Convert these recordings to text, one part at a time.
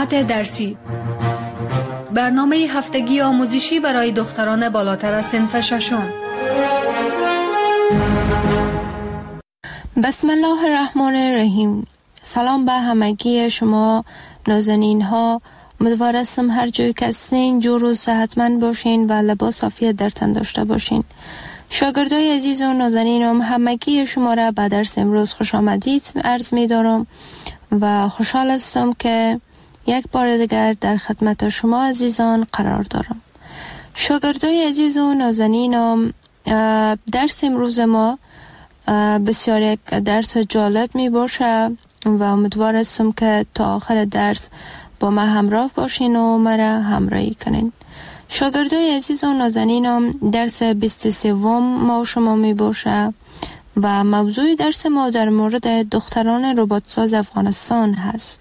ساعت درسی، برنامه هفتگی آموزشی برای دختران بالاتر از صنف ششم. بسم الله الرحمن الرحیم. سلام به همگی شما نازنین ها. امیدوار هستم هر جایی که هستین جور و صحتمند باشین و لباس عافیت در تن داشته باشین. شاگردای عزیز و نازنینم، همگی شما را به درس امروز خوش آمدید عرض می دارم و خوشحال هستم که یک بار دیگر در خدمت شما عزیزان قرار دارم. شاگردای عزیز و نازنینم، درس امروز ما بسیار یک درس جالب می باشه و امیدوار هستم که تا آخر درس با ما همراه باشین و مرا همراهی کنین. شاگردای عزیز و نازنینم، درس 23 ما شما می باشه و موضوع درس ما در مورد دختران رباتساز افغانستان هست.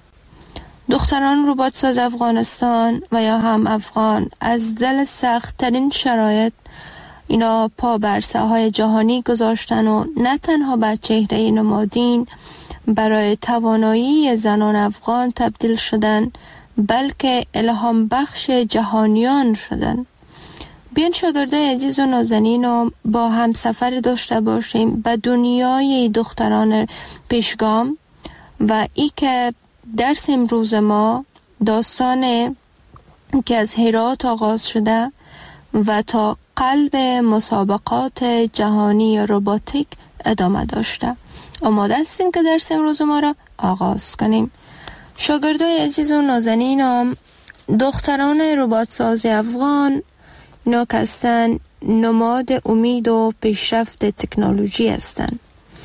دختران رباتساز افغانستان و یا هم افغان از دل سخت ترین شرایط اینا پا بر ساحهای جهانی گذاشتن و نه تنها به چهره نمادین برای توانایی زنان افغان تبدیل شدن، بلکه الهام بخش جهانیان شدن. بیان شاگردای عزیز و نازنین با هم سفر داشته باشیم به دنیای دختران پیشگام و ای که درس امروز ما داستان که از هرات آغاز شده و تا قلب مسابقات جهانی رباتیک ادامه داشته. آماده هستین که درس امروز ما را آغاز کنیم؟ شاگردای عزیز و نازنینم، دختران رباتساز افغان اینا که هستن نماد امید و پیشرفت تکنولوژی هستند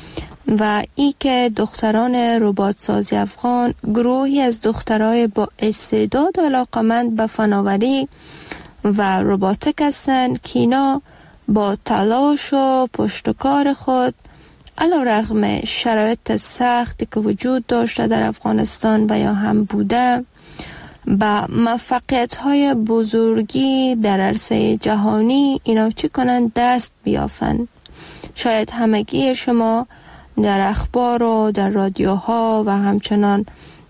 و ای که دختران رباتساز افغان گروهی از دخترای با استعداد و علاقمند به فناوری و رباتیک هستند که اینا با تلاش و پشتکار خود علیرغم شرایط سختی که وجود داشته در افغانستان و یا هم بوده با موفقیت‌های بزرگی در عرصه جهانی اینا چی کنند؟ دست بیافند. شاید همگی شما در اخبار و در رادیوها و همچنان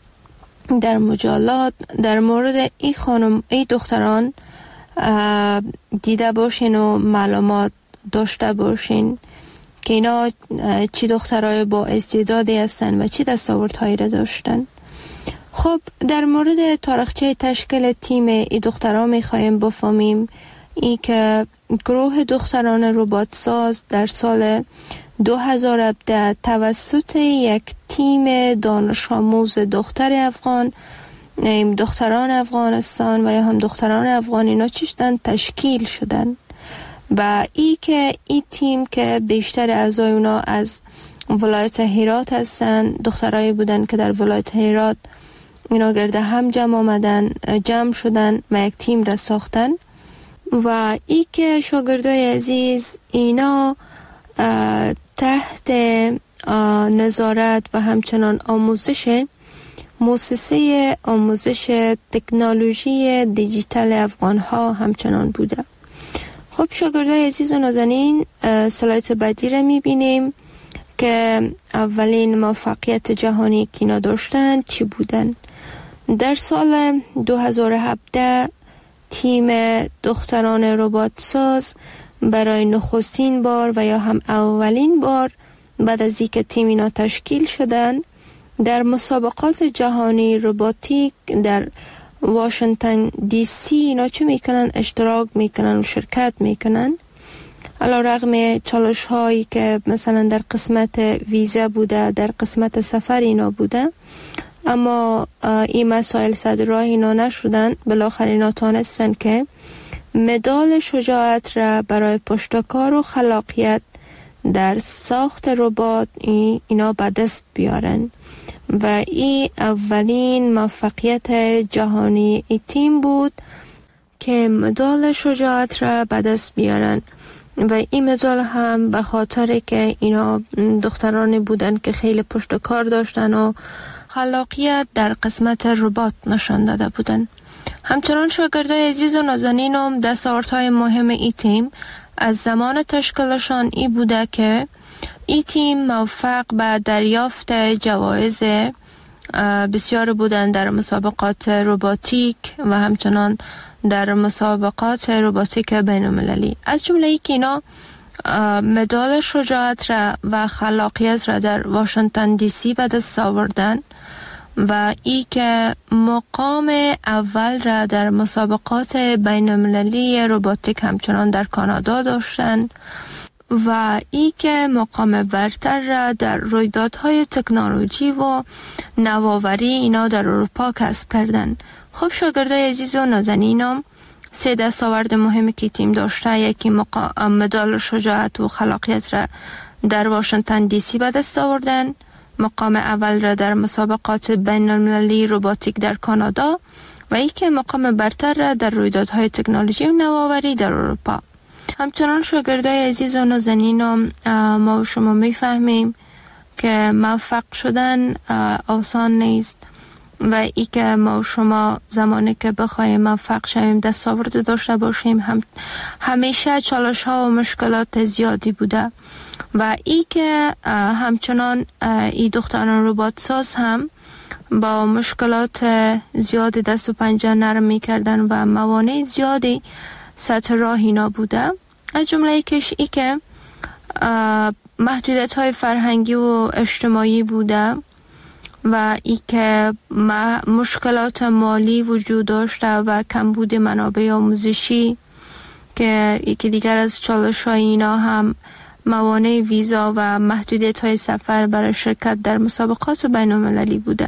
در مجلات در مورد این خانم ای دختران دیده باشین و معلومات داشته باشین که اینا چی دخترای با استعدادی هستن و چی دستاوردهایی را داشتن. خب در مورد تاریخچه تشکیل تیم ای دختران میخوایم بفهمیم. ای که گروه دختران رباتساز در سال 2017 توسط یک تیم دانش آموز دختر افغان، دختران افغانستان و یا هم دختران افغان اینا چیشتن تشکیل شدن و ای که این تیم که بیشتر اعضای اونا از ولایت هرات هستن، دخترایی بودن که در ولایت هرات اینا گرد هم جمع شدن و یک تیم را ساختن و ای که شاگردای عزیز اینا تحت نظارت و همچنان آموزش مؤسسه آموزش تکنولوژی دیجیتال افغان ها همچنان بوده. خب شاگردای عزیز و نازنین، سلایت بعدی را میبینیم که اولین موفقیت جهانی که اینا داشتن چی بودن. در سال 2017 تیم دختران رباتساز برای نخستین بار و یا هم اولین بار بعد از اینکه تیم اینا تشکیل شدن در مسابقات جهانی رباتیک در واشنگتن دی سی اینا چه میکنن؟ اشتراک میکنن و شرکت میکنن. علیرغم چالش هایی که مثلا در قسمت ویزا بوده، در قسمت سفر اینا بوده، اما این مسائل صد راه اینا نشدن. بالاخره اینا تانستن که مدال شجاعت را برای پشتکار و خلاقیت در ساخت ربات اینا به دست بیارن و این اولین موفقیت جهانی ای تیم بود که مدال شجاعت را به دست بیارن و این مدال هم به خاطر که اینا دخترانی بودن که خیلی پشتکار داشتن و خلاقیت در قسمت ربات نشان داده بودن. همچنان شاگردای عزیز و نازنینم، دستاوردهای مهم ای تیم از زمان تشکیلشان ای بوده که ای تیم موفق به دریافت جوایز بسیار بودن در مسابقات روباتیک و همچنان در مسابقات روباتیک بین المللی. از جمله ای که اینا مدال شجاعت را و خلاقیت را در واشنگتن دی سی به دست آوردن و ای که مقام اول را در مسابقات بین المللی روباتیک همچنان در کانادا داشتند و ای که مقام برتر را در رویدادهای تکنولوژی و نوآوری اینا در اروپا کسب کردند. خب شاگردای عزیز و نازنینم، 3 دستاورد مهمی که تیم داشته، یکی مدال شجاعت و خلاقیت را در واشنگتن دی سی به دست آوردن، مقام اول را در مسابقات بین المللی روباتیک در کانادا و یکی مقام برتر را در رویدادهای تکنولوژی و نوآوری در اروپا. همچنان شاگردای عزیز و نازنینم، ما و شما میفهمیم که موفق شدن آسان نیست و ای که ما و شما زمانی که بخوایم موفق شویم دستاورد داشته باشیم همیشه چالش ها و مشکلات زیادی بوده و ای که همچنان ای دختران ربات ساز هم با مشکلات زیادی دست و پنجه نرم می کردن و موانع زیادی سطح راه اینا بوده. از جمله یکیش ای که محدودیت های فرهنگی و اجتماعی بوده و ای که مشکلات مالی وجود داشته و کمبود منابع آموزشی که یکی دیگر از چالش های اینا هم موانع ویزا و محدودیت های سفر برای شرکت در مسابقات بین المللی بوده.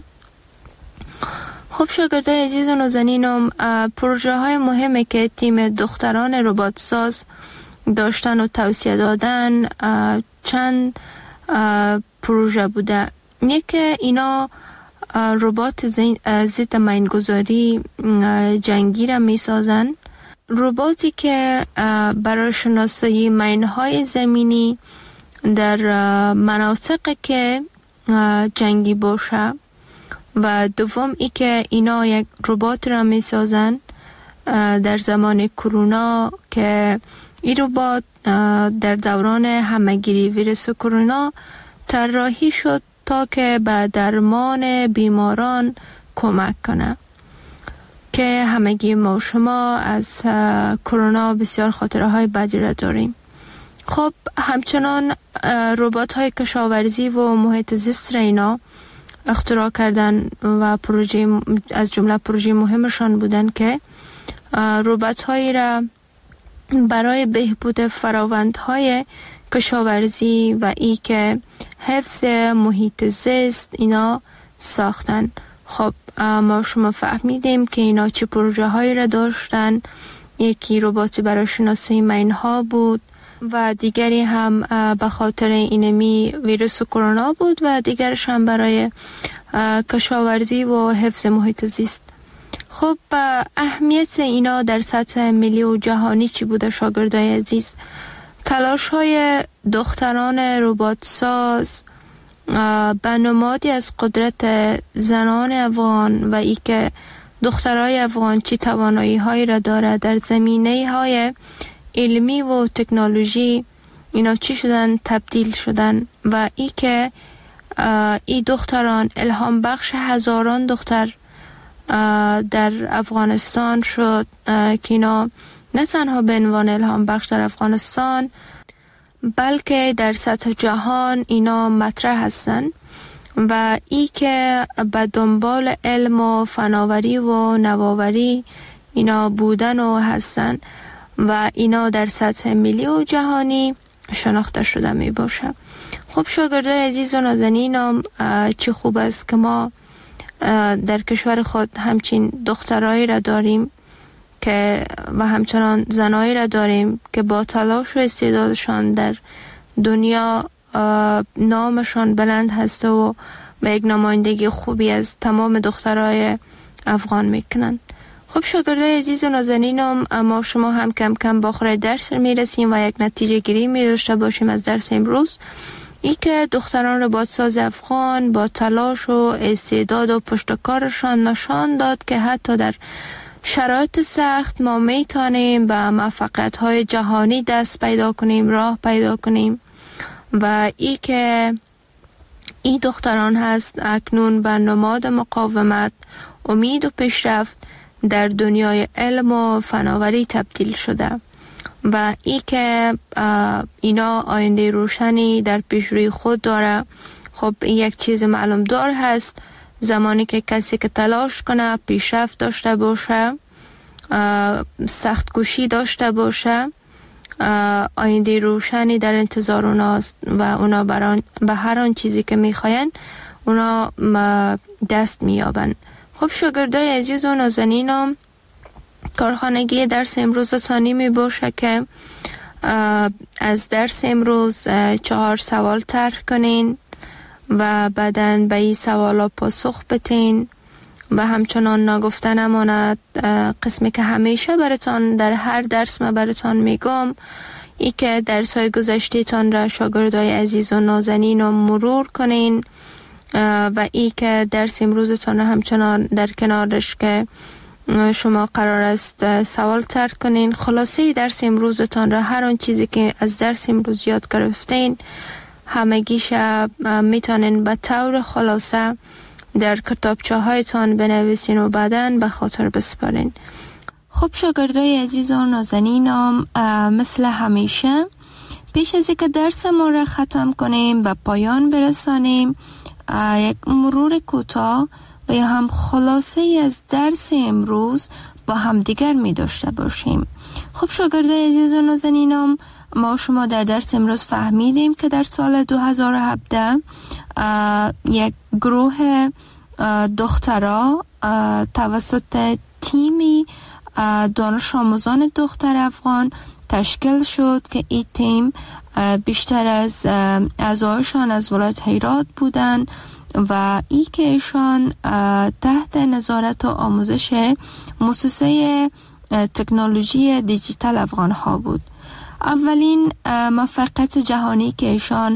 خب شاگردای عزیز و نازنینم، پروژه های مهمی که تیم دختران ربات ساز داشتن و توصیه دادن چند پروژه بوده. یکی اینا ربات ضد مینگذاری جنگی را می سازن، رباتی که برای شناسایی مینهای زمینی در مناطقی که جنگی باشه و دوم ای که اینا یک ربات را می سازن در زمان کرونا که این ربات در دوران همهگیری ویروس کرونا طراحی شد تا که به درمان بیماران کمک کنه که همگی ما و شما از کرونا بسیار خاطره های بدی را داریم. خب همچنان ربات های کشاورزی و محیط زیست را اینا اختراع کردن و پروژه از جمله پروژه مهمشان بودن که ربات هایی را برای بهبود فراوندهای کشاورزی و ای که حفظ محیط زیست اینا ساختن. خب ما شما فهمیدیم که اینا چه پروژه هایی را داشتن. یکی رباتی برای شناسایی مینها بود و دیگری هم به خاطر اینمی ویروس کرونا بود و دیگرش هم برای کشاورزی و حفظ محیط زیست. خب اهمیت اینا در سطح ملی و جهانی چی بوده شاگردای عزیز؟ تلاش های دختران ربات ساز به نمادی از قدرت زنان افغان و ای که دخترای افغان چی توانایی هایی را داره در زمینه های علمی و تکنولوژی اینا چی شدن تبدیل شدن و ای که ای دختران الهام بخش هزاران دختر در افغانستان شد که اینا نه تنها به عنوان الهام بخش در افغانستان بلکه در سطح جهان اینا مطرح هستن و ای که به دنبال علم و فناوری و نوآوری اینا بودن و هستن و اینا در سطح ملی و جهانی شناخته شده می باشه. خب شاگردای عزیز و نازنینم، چه خوب است که ما در کشور خود همچین دخترایی را داریم که و همچنان زنایی را داریم که با تلاش و استعدادشان در دنیا نامشان بلند هست و یک نمایندگی خوبی از تمام دخترای افغان میکنند. خب شاگردای عزیز و نازنینم، اما شما هم کم کم با آخر درس میرسیم و یک نتیجه گیری می‌داشته باشیم از درس امروز. ای که دختران ربات ساز افغان با تلاش و استعداد و پشتکارشان نشان داد که حتی در شرایط سخت ما میتونیم به موفقیت‌های جهانی دست پیدا کنیم، راه پیدا کنیم و ای که این دختران هست اکنون به نماد مقاومت، امید و پیشرفت در دنیای علم و فناوری تبدیل شده و ای که اینا آینده روشنی در پیشروی خود داره. خب یک چیز معلوم دار هست، زمانی که کسی که تلاش کنه، پیشرفت داشته باشه، سخت کوشی داشته باشه، آینده روشنی در انتظار اوناست و اونا به هر آن چیزی که میخواین اونا دست میابن. خب شاگردای عزیز و نازنینم، کارخانگی درس امروز تانی می باشه که از درس امروز 4 سوال طرح کنین و بعداً به این سوالا پاسخ بتین و همچنان نگفته نماند قسمی که همیشه براتان در هر درس ما براتان میگم، ای که درس‌های گذشته تان را شاگردای عزیز و نازنین رو مرور کنین و ای که درس امروزتان همچنان در کنارش که شما قرار است سوال طرح کنین. خلاصه درس امروزتان را، هر آن چیزی که از درس امروز یاد گرفتین همگیش میتونین به طور خلاصه در کتابچه هایتان بنویسین و بعداً به خاطر بسپارین. خب شاگردای عزیز و نازنینم، مثل همیشه پیش از اینکه درس ما را ختم کنیم به پایان برسانیم، یک مرور کوتاه و یا هم خلاصه از درس امروز با هم دیگر می داشته باشیم. خب شاگردای عزیز و نازنینم، ما شما در درس امروز فهمیدیم که در سال 2017 یک گروه دخترها توسط تیمی دانش آموزان دختر افغان تشکیل شد که این تیم بیشتر از اعضایشان از ولایت هرات بودند و ای که ایشان تحت نظارت و آموزش مؤسسه تکنولوژی دیجیتال افغان ها بود. اولین موفقیت جهانی که ایشان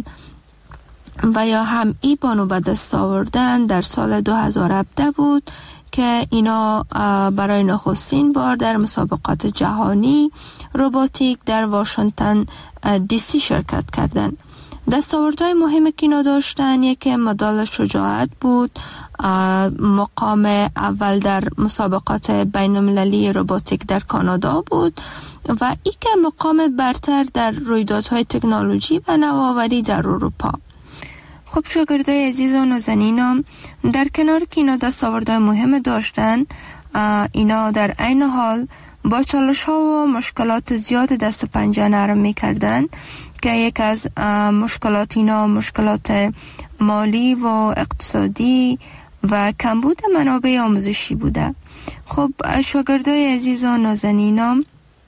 و یا هم ای بانو به دست آوردن در سال 2017 بود که اینا برای نخستین بار در مسابقات جهانی روباتیک در واشنگتن دی سی شرکت کردند. دستاوردهای مهمی که اینا داشتن، یک مدال شجاعت بود، مقام اول در مسابقات بین المللی روباتیک در کانادا بود و ای که مقام برتر در رویدادهای تکنولوژی و نوآوری در اروپا. خب شاگردای عزیز و نازنینم، در کنار که اینا دستاوردهای مهم داشتن، اینا در عین حال با چالش ها و مشکلات زیاد دست و پنجه نرم می کردن که یک از مشکلات اینا مشکلات مالی و اقتصادی و کمبود منابع آموزشی بوده. خب شاگردای عزیز و نازنینم،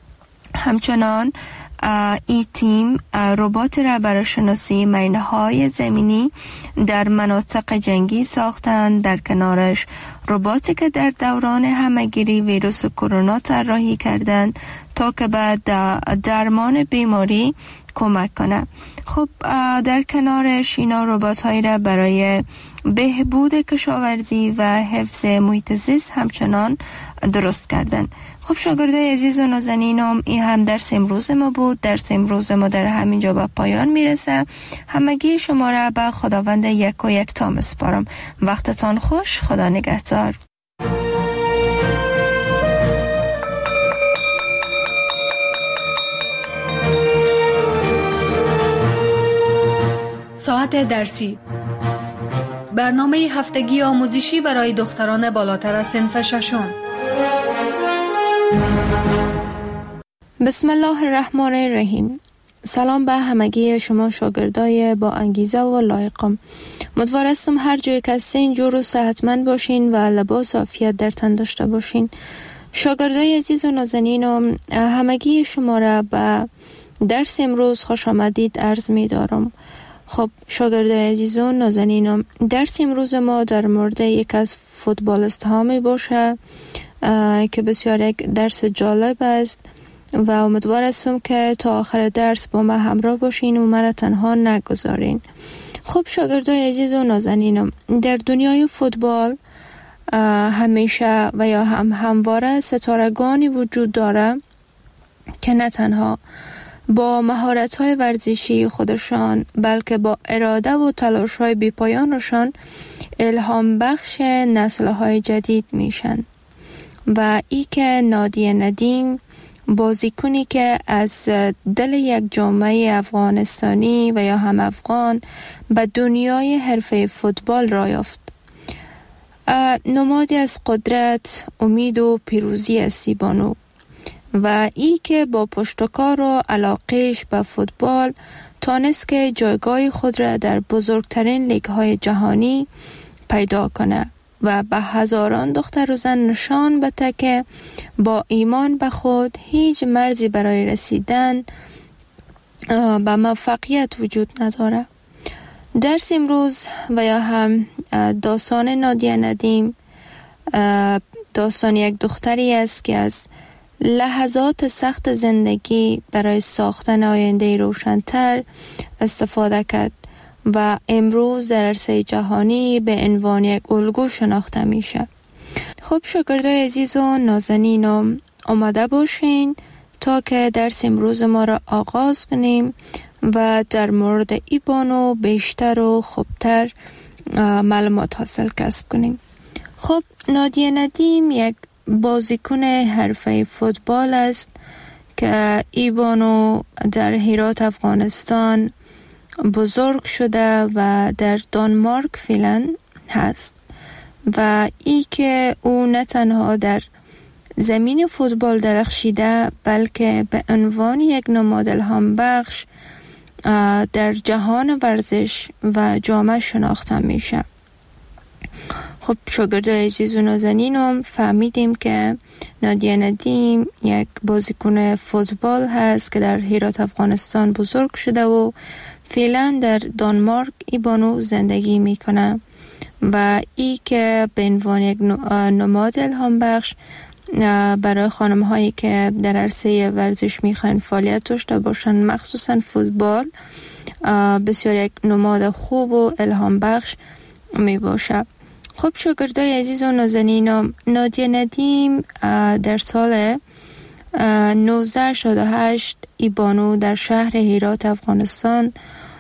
همچنان این تیم ربات را برای شناسی مینهای زمینی در مناطق جنگی ساختند. در کنارش رباتی که در دوران همه‌گیری ویروس کرونا طراحی کردند تا که بعد درمان بیماری کمک کنه. خب در کنارش اینا ربات هایی را برای بهبود کشاورزی و حفظ محیط زیست همچنان درست کردن. خب شاگردای عزیز و نازنینم، این هم درس امروز ما بود. درس امروز ما در همینجا به پایان میرسه. همگی شما را به خداوند یک و یک تا میسپارم. وقتتان خوش. خدا نگهدار. ساعت درسی، برنامه هفتگی آموزشی برای دختران بالاتر از صنف ششم. بسم الله الرحمن الرحیم. سلام به همگی شما شاگردای با انگیزه و لایقم. امیدوارم هر جای که هستین جور و صحتمند باشین و لباس عافیت در تن داشته باشین. شاگردای عزیز و نازنینم، همگی شما را به درس امروز خوش آمدید عرض می دارم. خب شاگردای عزیز و نازنینم، درس امروز ما در مورد یک از فوتبالیست ها می باشه که بسیار یک درس جالب است و امیدوارم که تا آخر درس با ما همراه باشین و مرا تنها نگذارین. خب شاگردای عزیز و نازنینم، در دنیای فوتبال همیشه و یا همواره ستارگانی وجود داره که نه تنها با مهارت‌های ورزشی خودشان بلکه با اراده و تلاش‌های بی‌پایانشان الهام بخش نسل‌های جدید میشن. و ای که نادیه ندیم بازیکنی که از دل یک جامعه افغانستانی و یا هم افغان به دنیای حرفه فوتبال را یافت. نمادی از قدرت، امید و پیروزی است بانو. و ای که با پشتکار و علاقهش به فوتبال تانست که جایگاه خود را در بزرگترین لیگ‌های جهانی پیدا کنه و به هزاران دختر و زن نشان بده که با ایمان به خود هیچ مرزی برای رسیدن به موفقیت وجود نداره. درس امروز و یا هم داستان نادیه ندیم داستان یک دختری است که از لحظات سخت زندگی برای ساختن آینده روشن‌تر استفاده کرد و امروز در عرصه جهانی به عنوان یک الگو شناخته میشه. خب شاگردای عزیز و نازنین آماده باشین تا که درس امروز ما را آغاز کنیم و در مورد ای بانو بیشتر و خوبتر معلومات حاصل کسب کنیم. خب نادیه ندیم یک بازیکن حرفه فوتبال است که ای بانو در هرات افغانستان بزرگ شده و در دانمارک فعلا هست و ای که او نه تنها در زمین فوتبال درخشیده بلکه به عنوان یک نماد الهام بخش در جهان ورزش و جامعه شناخته میشه. خب شاگردای عزیز و نازنینم فهمیدیم که نادیه ندیم یک بازیکن فوتبال هست که در هرات افغانستان بزرگ شده و فعلا در دانمارک ای بانو زندگی میکنه و ای که به عنوان یک نماد الهام بخش برای خانم هایی که در عرصه ورزش میخوان فعالیت داشته باشن مخصوصا فوتبال بسیار یک نماد خوب و الهام بخش می باشه. خب شاگردای عزیز و نازنینم نادیه ندیم در سال 1968 ای بانو در شهر هرات افغانستان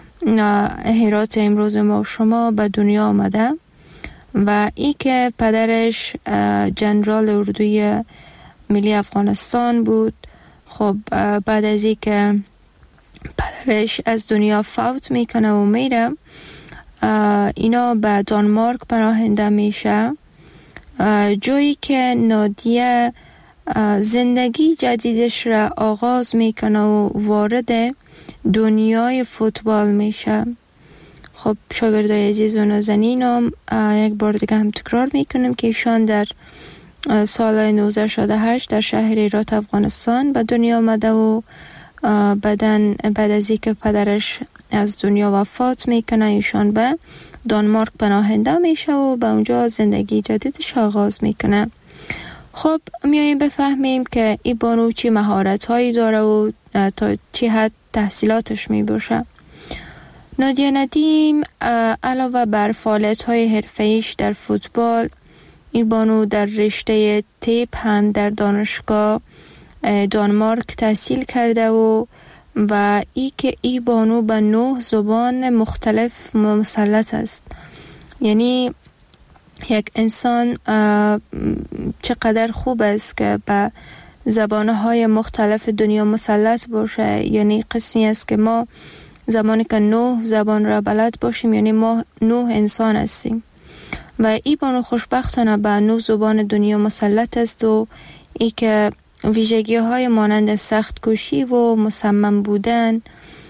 هرات امروز ما شما به دنیا آمده و ای که پدرش جنرال اردوی ملی افغانستان بود. خب بعد از ای که پدرش از دنیا فوت میکنه و میره اینا به دانمارک پناهنده میشه جایی که نادیه زندگی جدیدش را آغاز میکنه و وارد دنیای فوتبال میشه. خب شاگردای عزیز و نازنینم یک بار دیگه هم تکرار میکنم که ایشان در سال 1968 در شهر هرات افغانستان به دنیا آمده و بعد از اینکه پدرش از دنیا وفات میکنه ایشان به دانمارک پناهنده میشه و به اونجا زندگی جدیدش آغاز میکنه. خب میاییم بفهمیم که ای بانو چی مهارت هایی داره و تا چی حد تحصیلاتش میباشه. نادیه ندیم علاوه بر فعالیت های حرفه‌ایش در فوتبال ای بانو در رشته تیپ هم در دانشگاه دانمارک تحصیل کرده و ای که ای بانو به 9 زبان مختلف مسلط است. یعنی یک انسان چقدر خوب است که به زبانهای مختلف دنیا مسلط باشه. یعنی قسمی است که ما زمانی که 9 زبان را بلد باشیم یعنی ما 9 انسان هستیم و ای بانو خوشبختانه به 9 زبان دنیا مسلط است و ای که ویژگی های مانند سخت کوشی و مصمم بودن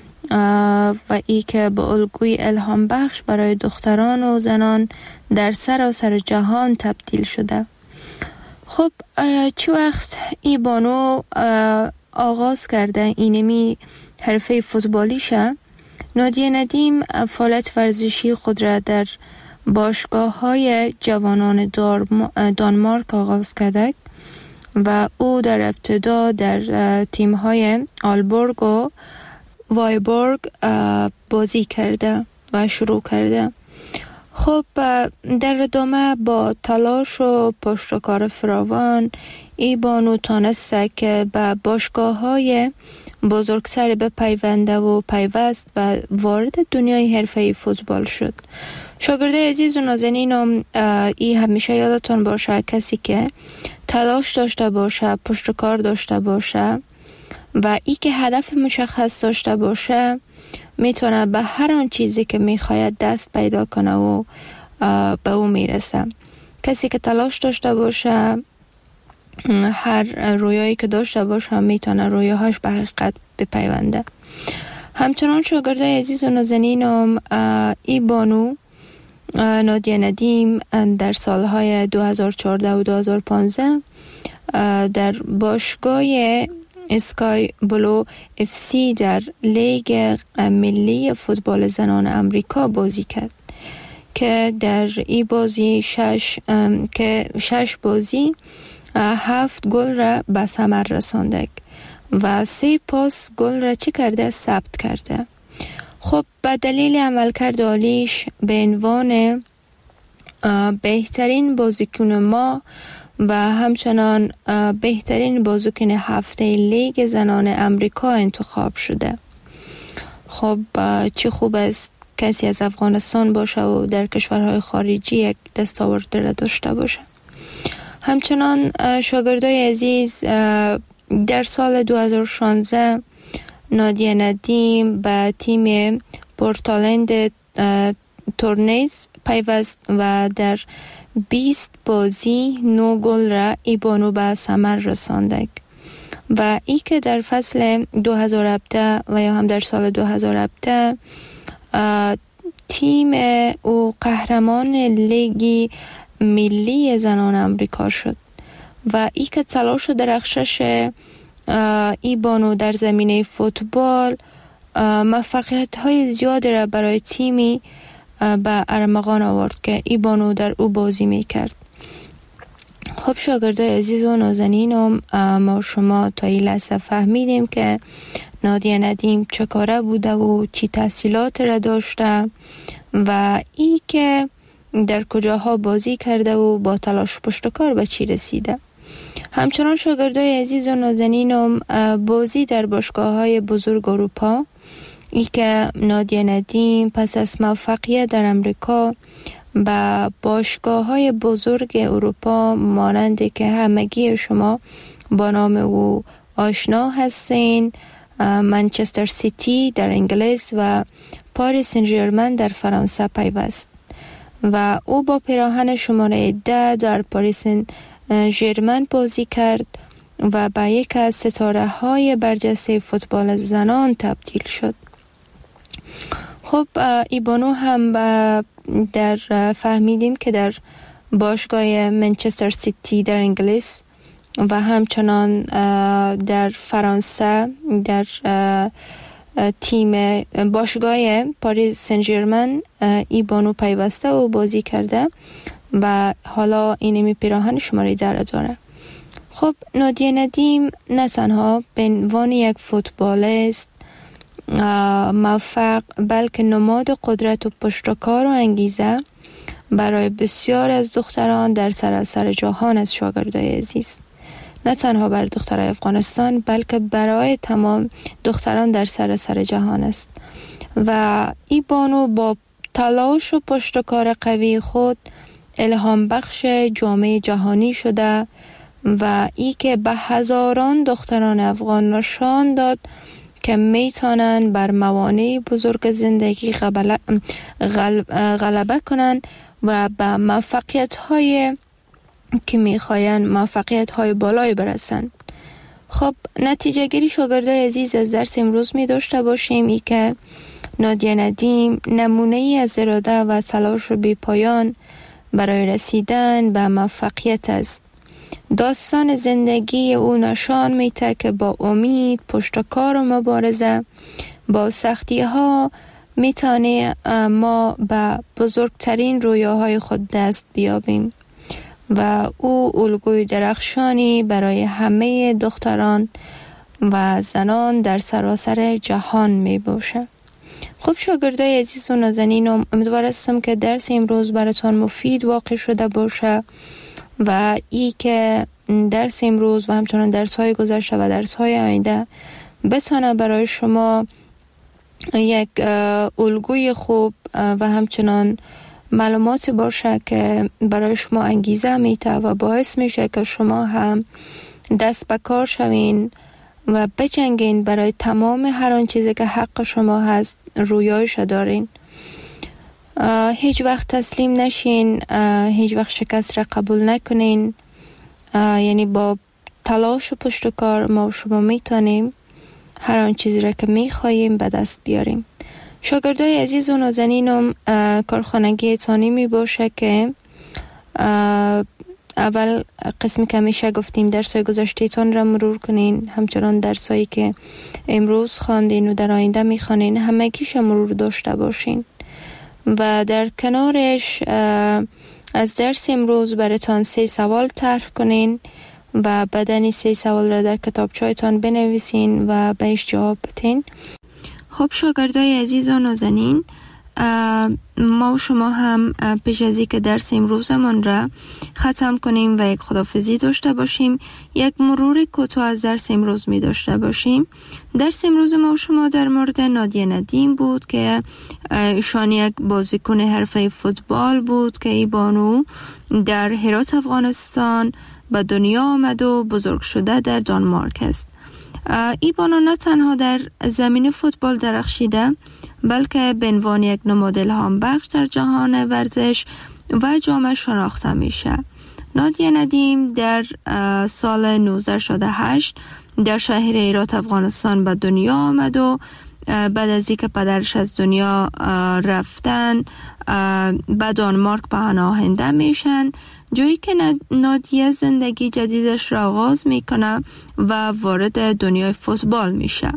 و ای که به الگوی الهام بخش برای دختران و زنان در سراسر جهان تبدیل شده. خب چه وقت ای بانو آغاز کرده اینمی حرفه فوتبالیشه؟ نادیه ندیم فعالیت ورزشی خود را در باشگاه های جوانان دانمارک آغاز کرده و او در ابتدا در تیم های آلبورگ و وایبورگ بازی کرده و شروع کرده. خب در ادامه با تلاش و پشتکار فراوان ای بانو تانسته که به باشگاه های بزرگتر بپیونده و پیوست و وارد دنیای حرفه‌ای فوتبال شد. شاگردای عزیز و نازنینم، ای همیشه یادتون باشه کسی که تلاش داشته باشه، پشتکار داشته باشه و ای که هدف مشخص داشته باشه میتونه به هر آن چیزی که میخواید دست پیدا کنه و به او میرسه. کسی که تلاش داشته باشه، هر رویایی که داشته باشه میتونه رویاهاش به حقیقت بپیونده. همچنان شاگردای عزیز و نازنینم، ای بانو نادیه ندیم در سالهای 2014 و 2015 در باشگاه اسکای بلو اف سی در لیگ ملی فوتبال زنان امریکا بازی کرد که در این بازی 6 بازی 7 گل را به ثمر رسانده و 3 پاس گل را چه کرده؟ ثبت کرده. خب به دلیل عملکرد عالیش به عنوان بهترین بازیکن ما و همچنان بهترین بازیکن هفته لیگ زنان امریکا انتخاب شده. خب چه خوب است کسی از افغانستان باشه و در کشورهای خارجی یک دستاورد را داشته باشه. همچنان شاگردای عزیز، در سال 2016 نادیه ندیم به تیم پورتلند تورنیز پیوست و در 20 بازی 9 گل را ای بانو به ثمر رسانده و ای که در فصل 2017 و یا هم در سال 2017 تیم او قهرمان لیگ ملی زنان امریکا شد و ای که تلاش و درخشش ای بانو در زمینه فوتبال موفقیت های زیادی را برای تیمی به ارمغان آورد که ای بانو در او بازی میکرد. خب شاگردای عزیز و نازنینم، ما شما تا این لحظه فهمیدیم که نادیه ندیم چه کاره بوده و چی تحصیلات را داشته و ای که در کجاها بازی کرده و با تلاش پشتکار به چی رسیده. همچنان شاگردای عزیز و نازنینم، بازی در باشگاه‌های بزرگ اروپا، ای که نادیه ندیم پس از موفقیت در امریکا با باشگاه‌های بزرگ اروپا مانند که همگی شما با نام او آشنا هستین، منچستر سیتی در انگلیس و پاریس سن ژرمن در فرانسه پیوست و او با پیراهن شماره 10 در پاریس سن ژرمن بازی کرد و به یک از ستاره‌های برجسته فوتبال زنان تبدیل شد. خب ایبانو هم در فهمیدیم که در باشگاه منچستر سیتی در انگلیس و همچنان در فرانسه در تیم باشگاه پاریس سن ژرمن ایبانو پیوسته و بازی کرده و حالا اینمی پیراهن شماره 10 داره. خب نادیه ندیم نه تنها به عنوان یک فوتبالیست موفق بلکه نماد قدرت و پشتکار و انگیزه برای بسیار از دختران در سراسر جهان از شاگردای عزیز، نه تنها برای دخترای افغانستان بلکه برای تمام دختران در سراسر جهان است و ای بانو با تلاش و پشتکار قوی خود الهام بخش جامعه جهانی شده و ای که به هزاران دختران افغان نشان داد که میتونن بر موانع بزرگ زندگی غلبه کنن و به موفقیت های که میخواین موفقیت های بالای برسن. خب نتیجه گیری شاگردای عزیز از درس امروز می داشته باشیم ای که نادیه ندیم نمونه ای از اراده و تلاش بی پایان برای رسیدن به موفقیت است. داستان زندگی او نشان میده که با امید، پشتکار و مبارزه با سختی ها میتونه ما به بزرگترین رویاهای خود دست بیابیم و او الگوی درخشانی برای همه دختران و زنان در سراسر جهان می باشه. خب شاگردای عزیز و نازنینم، امیدوارم که درس امروز براتون مفید واقع شده باشه و ای که درس امروز و همچنان درس های گذشته و درس های آینده بتونه برای شما یک الگوی خوب و همچنان معلوماتی باشه که برای شما انگیزه میده و باعث میشه که شما هم دست به کار شوین و بجنگین برای تمام هر آن چیزی که حق شما هست رویایش دارین. هیچ وقت تسلیم نشین، هیچ وقت شکست را قبول نکنین. یعنی با تلاش و پشت کار ما شما میتونیم هر آن چیزی را که میخواییم به دست بیاریم. شاگردای عزیز و نازنینم، کارخانگی تانی می باشه که اول قسمی که میشه گفتیم درسای گذشته‌تان را مرور کنین، همچنان درسایی که امروز خواندین و در آینده میخوانین همگیش مرور داشته باشین و در کنارش از درس امروز براتان 3 سوال طرح کنین و بعدن 3 سوال را در کتابچه‌تان بنویسین و بهش جواب بدین. خب شاگردای عزیز و نازنین، ما و شما هم پیش از اینکه درس امروزمان را ختم کنیم و یک خداحافظی داشته باشیم، یک مرور کوتاه از درس امروز می داشته باشیم. درس امروز ما و شما در مورد نادیه ندیم بود که ایشان یک بازیکن حرفه فوتبال بود که ای بانو در هرات افغانستان به دنیا آمد و بزرگ شده در دانمارک است. ای بانو نه تنها در زمین فوتبال درخشیده بلکه به عنوان یک نماد الهام بخش در جهان ورزش و جامعه شناخته میشه. نادیه ندیم در سال 1968 در شهر هرات افغانستان به دنیا آمد و بعد از اینکه پدرش از دنیا رفتن به دانمارک پناهنده میشن، جایی که نادیه زندگی جدیدش را آغاز میکنه و وارد دنیای فوتبال میشه.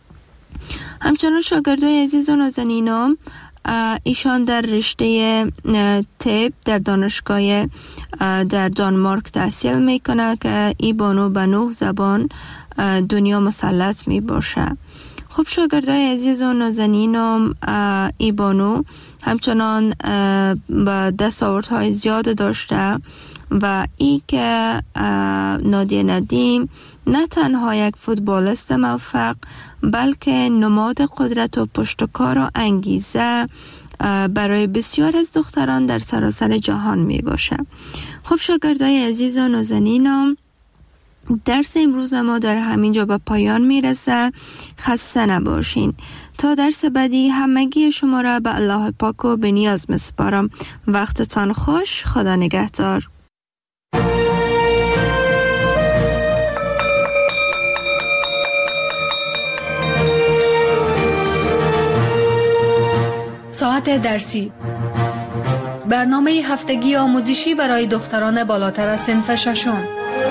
همچنان شاگردای عزیز و نازنینم، ایشان در رشته طب در دانشگاه در دانمارک تحصیل میکنه که ای بانو به 9 زبان دنیا مسلط می باشه. خب شاگردای عزیز و نازنینم، ای بانو همچنان با دستاوردهای زیاد داشته و ای که نادیه ندیم نه تنها یک فوتبالیست موفق بلکه نماد قدرت و پشتکار و انگیزه برای بسیار از دختران در سراسر جهان می باشه. خب شاگردای عزیز و نازنینم، درس امروز ما در همینجا به پایان میرسه. خسته نباشین. تا درس بعدی همگی شما را به الله پاک و به نیاز میسپارم. وقتتان خوش. خدا نگهدار. ساعت درسی، برنامه هفتگی آموزشی برای دختران بالاتر از صنف ششم.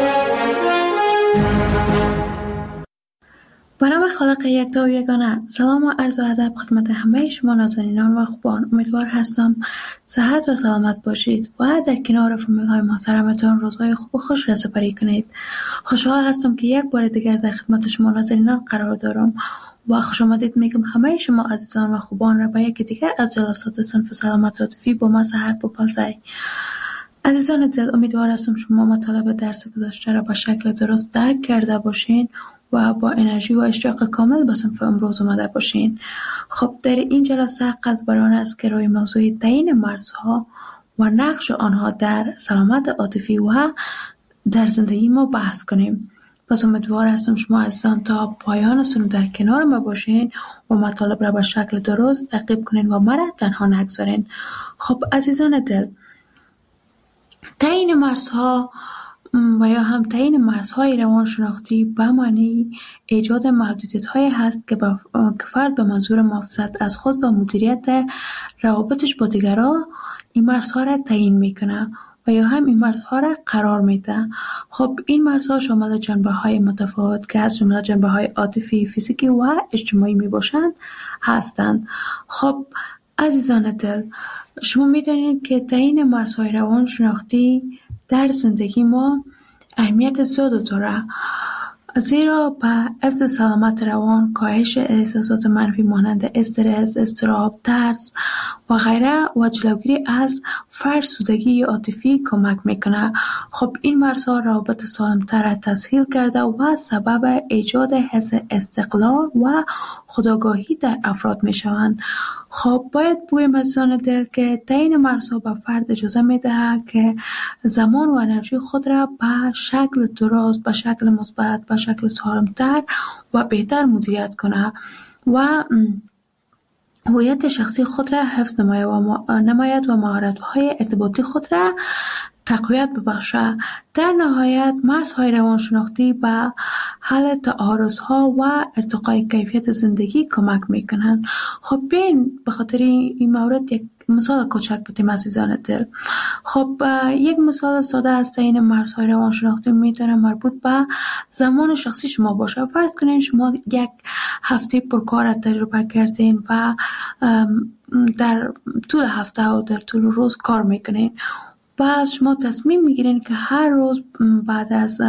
به نام خالق یکتا و یگانه، سلام و عرض و ادب خدمت همه شما نازنینان و خوبان. امیدوار هستم صحت و سلامت باشید و در کنار فامیل‌های محترمتان روزهای خوب و خوش را سپری کنید. خوشحال هستم که یک بار دیگر در خدمت شما نازنینان قرار دارم و خوش آمدید میگم همه شما عزیزان و خوبان را به یک دیگر از جلسات صنف سلامت عاطفی با ما سحر پوپالزی. عزیزان دل، امیدوار هستم شما مطالب درس گذشته را به شکل درست درک کرده باشین و با انرژی و اشتیاق کامل به صنف امروز اومده باشین. خب در این جلسه قصد بر آن است که روی موضوع تعیین مرزها و نقش آنها در سلامت عاطفی و در زندگی ما بحث کنیم. پس امیدوار هستم شما عزیزان تا پایان سنو در کنار ما باشین و مطالب را به شکل درست تعقیب کنین و مرا تنها نگذارین. خب عزیزان دل، تعیین مرزها و یا هم تعیین مرزهای روانشناختی به معنی ایجاد محدودیت‌هایی هست که فرد به منظور محافظت از خود و مدیریت روابطش با دیگران این مرزها را تعیین میکنه و یا هم این مرزها را قرار میده. خب این مرزها شامل جنبه‌های متفاوت که از جمله جنبه‌های عاطفی، فیزیکی و اجتماعی میباشند هستند. خب عزیزان دل، شما میدانید که تعیین مرزهای روانشناختی در زندگی ما اهمیت زیاد داره. زیرا به حفظ سلامت روان، کاهش احساسات منفی مانند استرس، اضطراب، ترس و غیره و جلوگیری از فرسودگی عاطفی کمک میکنه. خب این مرزها روابط سالمتر تسهیل کرده و سبب ایجاد حس استقلال و خودآگاهی در افراد میشوند. خب باید بگویم عزیزان دل که تعیین مرزها به فرد اجازه میدهد که زمان و انرژی خود را به شکل درست، به شکل مثبت، به شکل سالمتر و بهتر مدیریت کنه و هویت شخصی خود را حفظ نماید و مهارت‌های ارتباطی خود را تقویت ببخشه. در نهایت مرزهای روانشناختی به حل تعارض‌ها و ارتقای کیفیت زندگی کمک میکنند. خب بیاین به خاطر این مورد یک مثال کوچک بتیم عزیزان دل. خب یک مثال ساده از تعیین مرزهای روانشناختی میتونه مربوط به زمان شخصی شما باشه. فرض کنین شما یک هفته پرکار تجربه کردین و در طول هفته و در طول روز کار میکنین. بعد شما تصمیم میگیرین که هر روز بعد از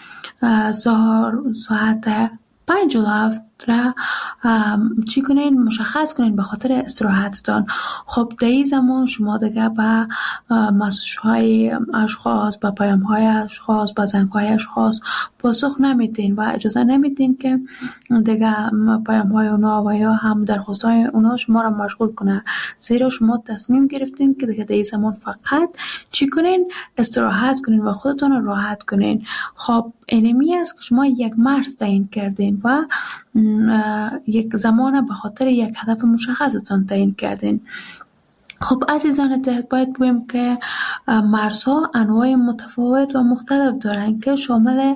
ظهر ساعت 5 و 7 را چی کنین؟ مشخص کنین به خاطر استراحتتان. خب در این زمان شما دیگه به مسیج‌های اشخاص، به پیام‌های اشخاص، به زنگ‌های اشخاص پاسخ نمیدین و اجازه نمیدین که دیگه پیام‌های اونا و یا هم درخواست‌های اونا شما را مشغول کنه. زیرا شما تصمیم گرفتین که دیگه در این زمان فقط چی کنین؟ استراحت کنین و خودتون رو راحت کنین. خب اینمی است که شما یک مرز تعیین کردین و یک زمان به خاطر یک هدف مشخصتان تعیین کردین. خب عزیزان دل باید بگویم که مرزها انواع متفاوت و مختلف دارن که شامل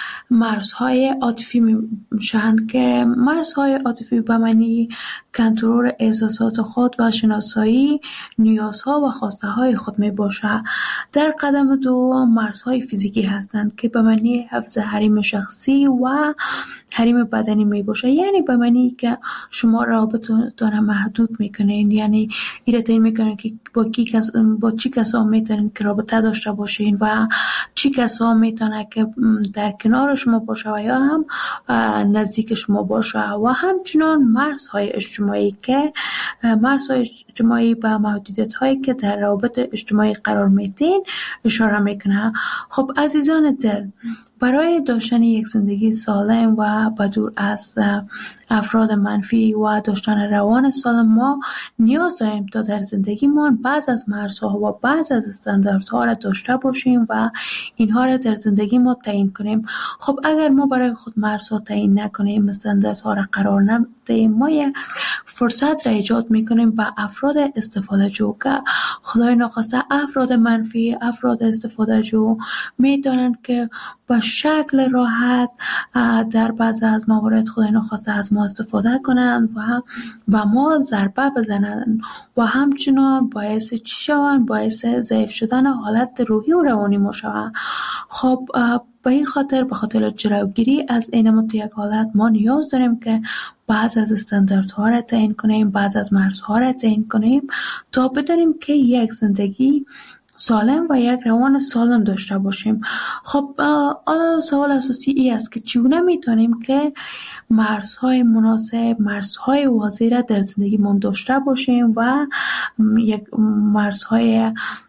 مرزهای عاطفی میشن که مرزهای عاطفی به معنی کنترل احساسات خود و شناسایی نیازها و خواسته های خود می باشه. در قدم دوم مرزهای فیزیکی هستند که به معنی حفظ حریم شخصی و حریم بدنی می باشه. یعنی به معنی که شما رابطتون محدود میکنین، یعنی ایره تعیین میکنین که با چی کسا میتونین که رابطه داشته باشین و چی کسا میتونه که در کنار شما باشه و یا هم نزدیک شما باشه. و همچنان مرزهای اجتماعی که مرزهای اجتماعی به محدودیت هایی که در روابط اجتماعی قرار میدین اشاره میکنه. خب عزیزان دل، برای داشتن یک زندگی سالم و بدور از افراد منفی و داشتن روان سالم ما نیاز داریم تا در زندگیمان بعض از مرزها و بعض از استانداردها را داشته باشیم و اینها را در زندگی ما تعیین کنیم. خب اگر ما برای خود مرزها تعیین نکنیم، استانداردها را قرار ندهیم، ما یک فرصت را ایجاد میکنیم به افراد استفاده جو که خدای ناخواسته افراد منفی، افراد استفاده جو میدانند که با شکل راحت در بعضی از موارد خدای ناخواسته از ما استفاده کنند و با ما ضربه بزنند و همچنان باعث چی شوند؟ باعث ضعیف شدن حالت روحی و روانی ما شوند. خب به این خاطر به خاطر جلوگیری از این یک حالت ما نیاز داریم که بعض از استانداردها را تعیین کنیم، بعض از مرزها را تعیین کنیم تا بدانیم که یک زندگی سالم و یک روان سالم داشته باشیم. خب حالا سوال اساسی این است که چگونه میتونیم که مرزهای مناسب، مرزهای واضح را در زندگی من داشته باشیم و یک مرزهای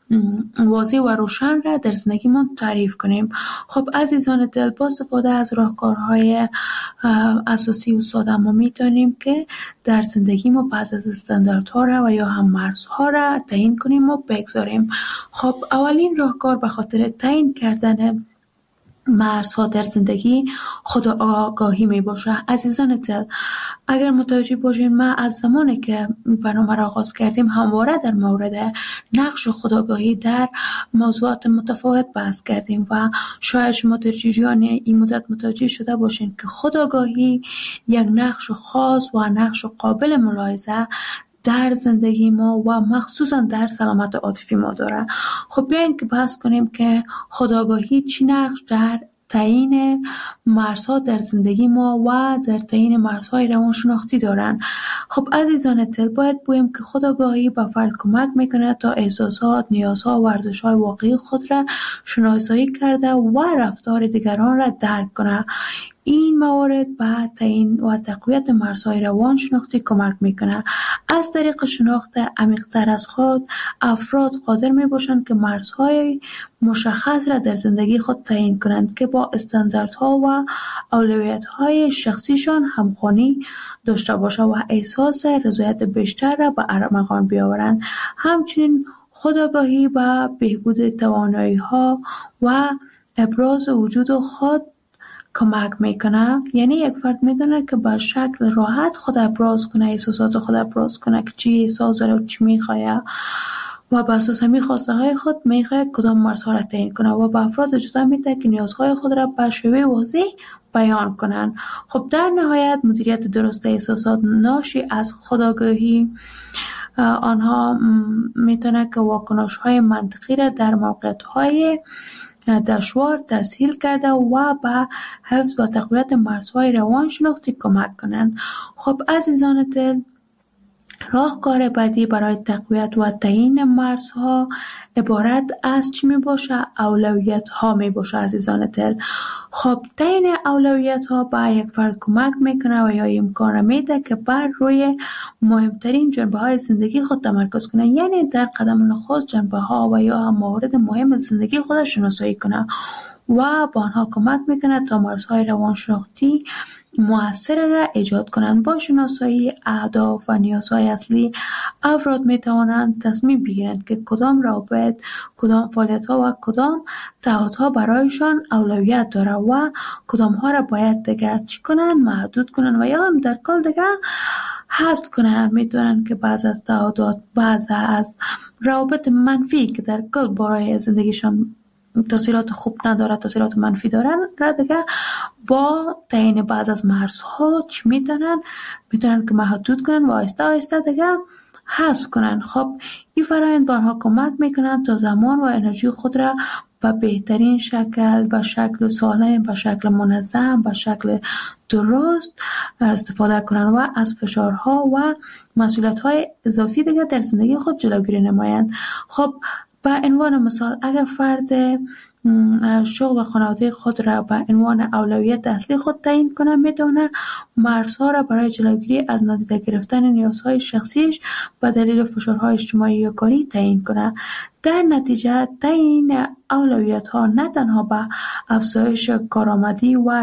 واضح و روشن را در زندگی من تعریف کنیم. خب عزیزان دل، با استفاده از راهکارهای اساسی و ساده ما میتونیم که در زندگی ما بعض از استانداردها را و یا هم مرزها را تعیین کنیم و بگذاریم. خب اولین راهکار به خاطر تعیین کردن مرزها در زندگی خودآگاهی می باشه. عزیزان دل، اگر متوجه باشین ما از زمانی که برنامه را آغاز کردیم همواره در مورد نقش خودآگاهی در موضوعات متفاوت بحث کردیم و شاید شما در جریان این مدت متوجه شده باشین که خودآگاهی یک نقش خاص و نقش قابل ملاحظه در زندگی ما و مخصوصا در سلامت عاطفی ما داره. خب بیاین که بحث کنیم که خودآگاهی چی نقش در تعیین مرزها در زندگی ما و در تعیین مرزهای روانشناختی دارن. خب عزیزان دل، باید بگویم که خودآگاهی به فرد کمک میکنه تا احساسات، نیازها و ارزش‌های واقعی خود را شناسایی کرده و رفتار دیگران را درک کنه. این موارد به تعیین و تقویت مرزهای روانشناختی کمک میکنه. از طریق شناخت عمیق‌تر از خود، افراد قادر میباشند که مرزهای مشخص را در زندگی خود تعیین کنند که با استانداردها و اولویت‌های شخصیشان همخوانی داشته باشد و احساس رضایت بیشتر را به ارمغان بیاورند. همچنین خودآگاهی به بهبود توانایی‌ها و ابراز وجود خود کمک میکنه. یعنی یک فرد میدونه که با شکل راحت خود ابراز کنه، احساسات خود ابراز کنه که چی احساس داره و چی میخواه و بر اساس همین خواسته های خود میخواه کدام مرزها را تعیین کنه و به افراد اجازه میده که نیازهای خود را به شیوه واضح بیان کنند. خب در نهایت مدیریت درست احساسات ناشی از خودآگاهی آنها میتونه که واکنش های منطقی را در موقعیت های دشوار تسهیل کرده و به حفظ و تقویت مرزهای روانشناختی کمک کنند. خب عزیزان دل، راهکار بعدی برای تقویت و تعیین مرزها عبارت از چی می باشه؟ اولویت ها می باشه عزیزان دل. خب تعیین اولویت ها به یک فرد کمک میکنه و یا امکان میده که بر روی مهمترین جنبه های زندگی خود تمرکز کنه. یعنی در قدم نخست جنبه ها و یا هم موارد مهم زندگی خود شناسایی کنه و با آنها کمک میکنه تا مرزهای روانشناختی مؤثر را ایجاد کنند. با شناسایی اهداف و نیازهای اصلی، افراد می توانند تصمیم بگیرند که کدام روابط، کدام فعالیت‌ها و کدام تعهدها برایشان اولویت داره و کدام ها را باید دیگر چی کنند، محدود کنند و یا هم در کل دیگر حذف کنند. می‌دانند که بعض از تعهدات، بعض از روابط منفی که در کل برای زندگیشان تاثیرات خوب نداره، تاثیرات منفی دارن را دیگه با تعیین بعض از مرزها چی میتونن که محدود کنن و آهسته آهسته دیگه حذف کنن. خب این فرآیند با آنها کمک میکنن تا زمان و انرژی خود را به بهترین شکل، به شکل سالم، به شکل منظم، به شکل درست استفاده کنن و از فشارها و مسئولیت‌های اضافی دیگه در زندگی خود جلوگیری نمایند. خب به عنوان مثال، اگر فرد شغل و خانواده خود را به عنوان اولویت اصلی خود تعیین کنه، میتونه مرزها را برای جلوگیری از نادیده گرفتن نیازهای شخصیش به دلیل فشارهای اجتماعی یا کاری تعیین کنه. در نتیجه تعیین اولویت ها نه تنها به افزایش کارآمدی و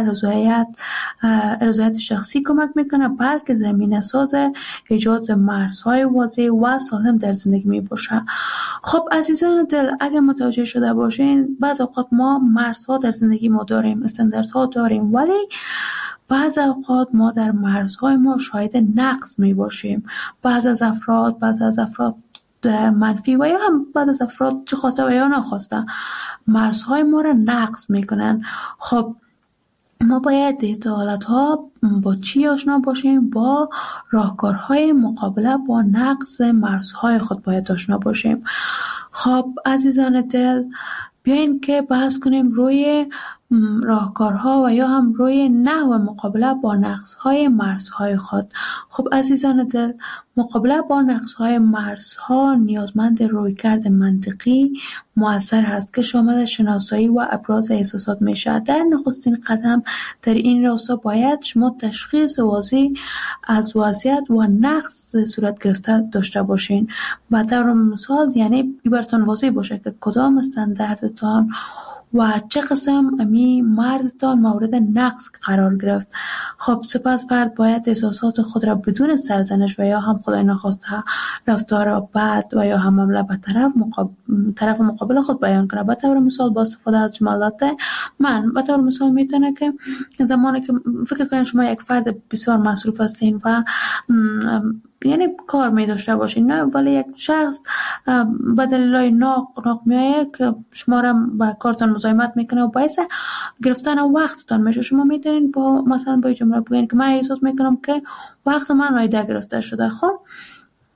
رضایت شخصی کمک میکنه، بلکه زمینه ساز ایجاد مرزهای واضح و سالم در زندگی میباشه. خب عزیزان دل، اگر متوجه شده باشین، بعض اوقات ما مرزها در زندگی ما داریم، استانداردها داریم، ولی بعض اوقات ما در مرزهای ما شاهد نقص میباشیم. بعض از افراد منفی و یا هم بعد از افراد چه خواسته و یا نخواسته مرزهای ما را نقض میکنن. خب ما باید دیت حالتها با چی آشنا باشیم؟ با راهکارهای مقابله با نقض مرزهای خود باید آشنا باشیم. خب عزیزان دل، بیاین که بحث کنیم روی راهکارها و یا هم روی نحو مقابله با نقصهای مرزهای خود. خب عزیزان دل، مقابله با نقصهای مرزها نیازمند رویکرد منطقی مؤثر هست که شامل شناسایی و ابراز احساسات میشه. در نخستین قدم در این راستا باید شما تشخیص واضح از وضعیت و نقص صورت گرفته داشته باشین. به طور مثال، یعنی براتون واضح باشه که کدام استانداردتان و چه قسم امی مرزتان مورد نقص قرار گرفت. خب سپس فرد باید احساسات خود را بدون سرزنش و یا هم خدای نخواسته رفتار بد و یا هم حمله به طرف مقابل خود بیان کنه. به طور مثال با استفاده از جملات من، به طور مثال میتونه که زمانی که فکر کنید شما یک فرد بسیار مصروف هستین و یعنی کار می داشته باشین، نه ولی یک شخص به دلیل ناق میایه که شما را با کارتان مزاحمت میکنه و باعث گرفتن وقتتان میشه. شما میتونین با مثلا با جمله بگین که من احساس میکنم که وقت من نادیده گرفته شده. خب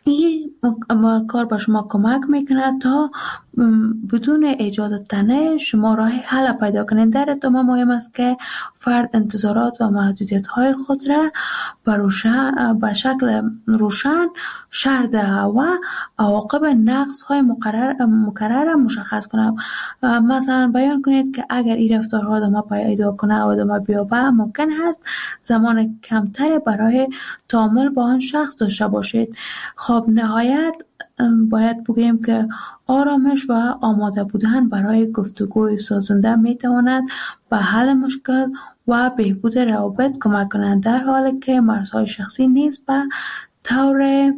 این کار به شما کمک میکنه تا بدون ایجاد تنه شما راه حل پیدا کنید. در ادامه مهم است که فرد انتظارات و محدودیت های خود را به شکل روشن شرح دهد و عواقب نقص های مکرر مشخص کنه. مثلا بیان کنید که اگر این رفتارها ادامه پیدا کنه و ادامه بیابه ممکن است زمان کمتری برای تعامل با آن شخص داشته باشید. خب نهایت باید بگوییم که آرامش و آماده بودن برای گفتگوی سازنده میتواند به حل مشکل و بهبود روابط کمک کنند، در حالی که مرزهای شخصی نیز به طور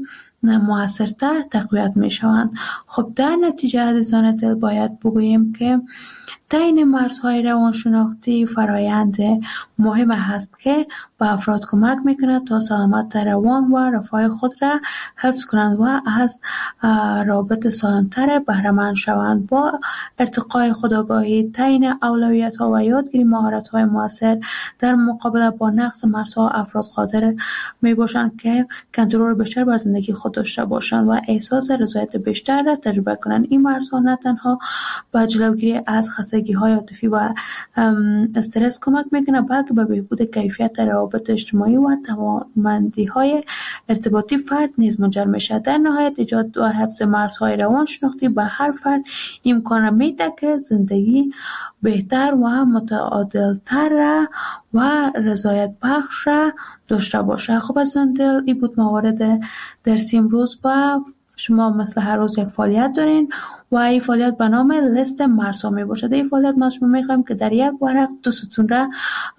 موثرتر تقویت می شوند. خب در نتیجه عزیزان دل باید بگوییم که تعیین مرزهای روانشناختی فرایند مهم است که به افراد کمک میکند تا سلامت روان و رفاه خود را حفظ کنند و از رابط سالمتر بهره‌مند شوند. با ارتقای خودآگاهی، تعیین اولویت‌ها و یادگیری مهارت‌های موثر در مقابله با نقص مرزها، افراد قادر میباشند که کنترل بیشتر بر زندگی خود داشته باشند و احساس رضایت بیشتر را تجربه کنند. این مرزها نه تنها به جلوگیری از خستگی‌های عاطفی و استرس کمک میکنه، بلکه به بهبود کیفیت روابط اجتماعی و توانمندی‌های ارتباطی فرد نیز منجر میشه. در نهایت ایجاد و حفظ مرزهای روانشناختی به هر فرد امکان میده که زندگی بهتر و متعادل‌تر و رضایت بخش داشته باشه. خب از دل این بود موارد درسی امروز و شما مثل هر روز یک فعالیت دارین و این فعالیت به نام لیست مرزها می باشد. این فعالیت ما شما میخوایم که در یک ورق 2 ستون را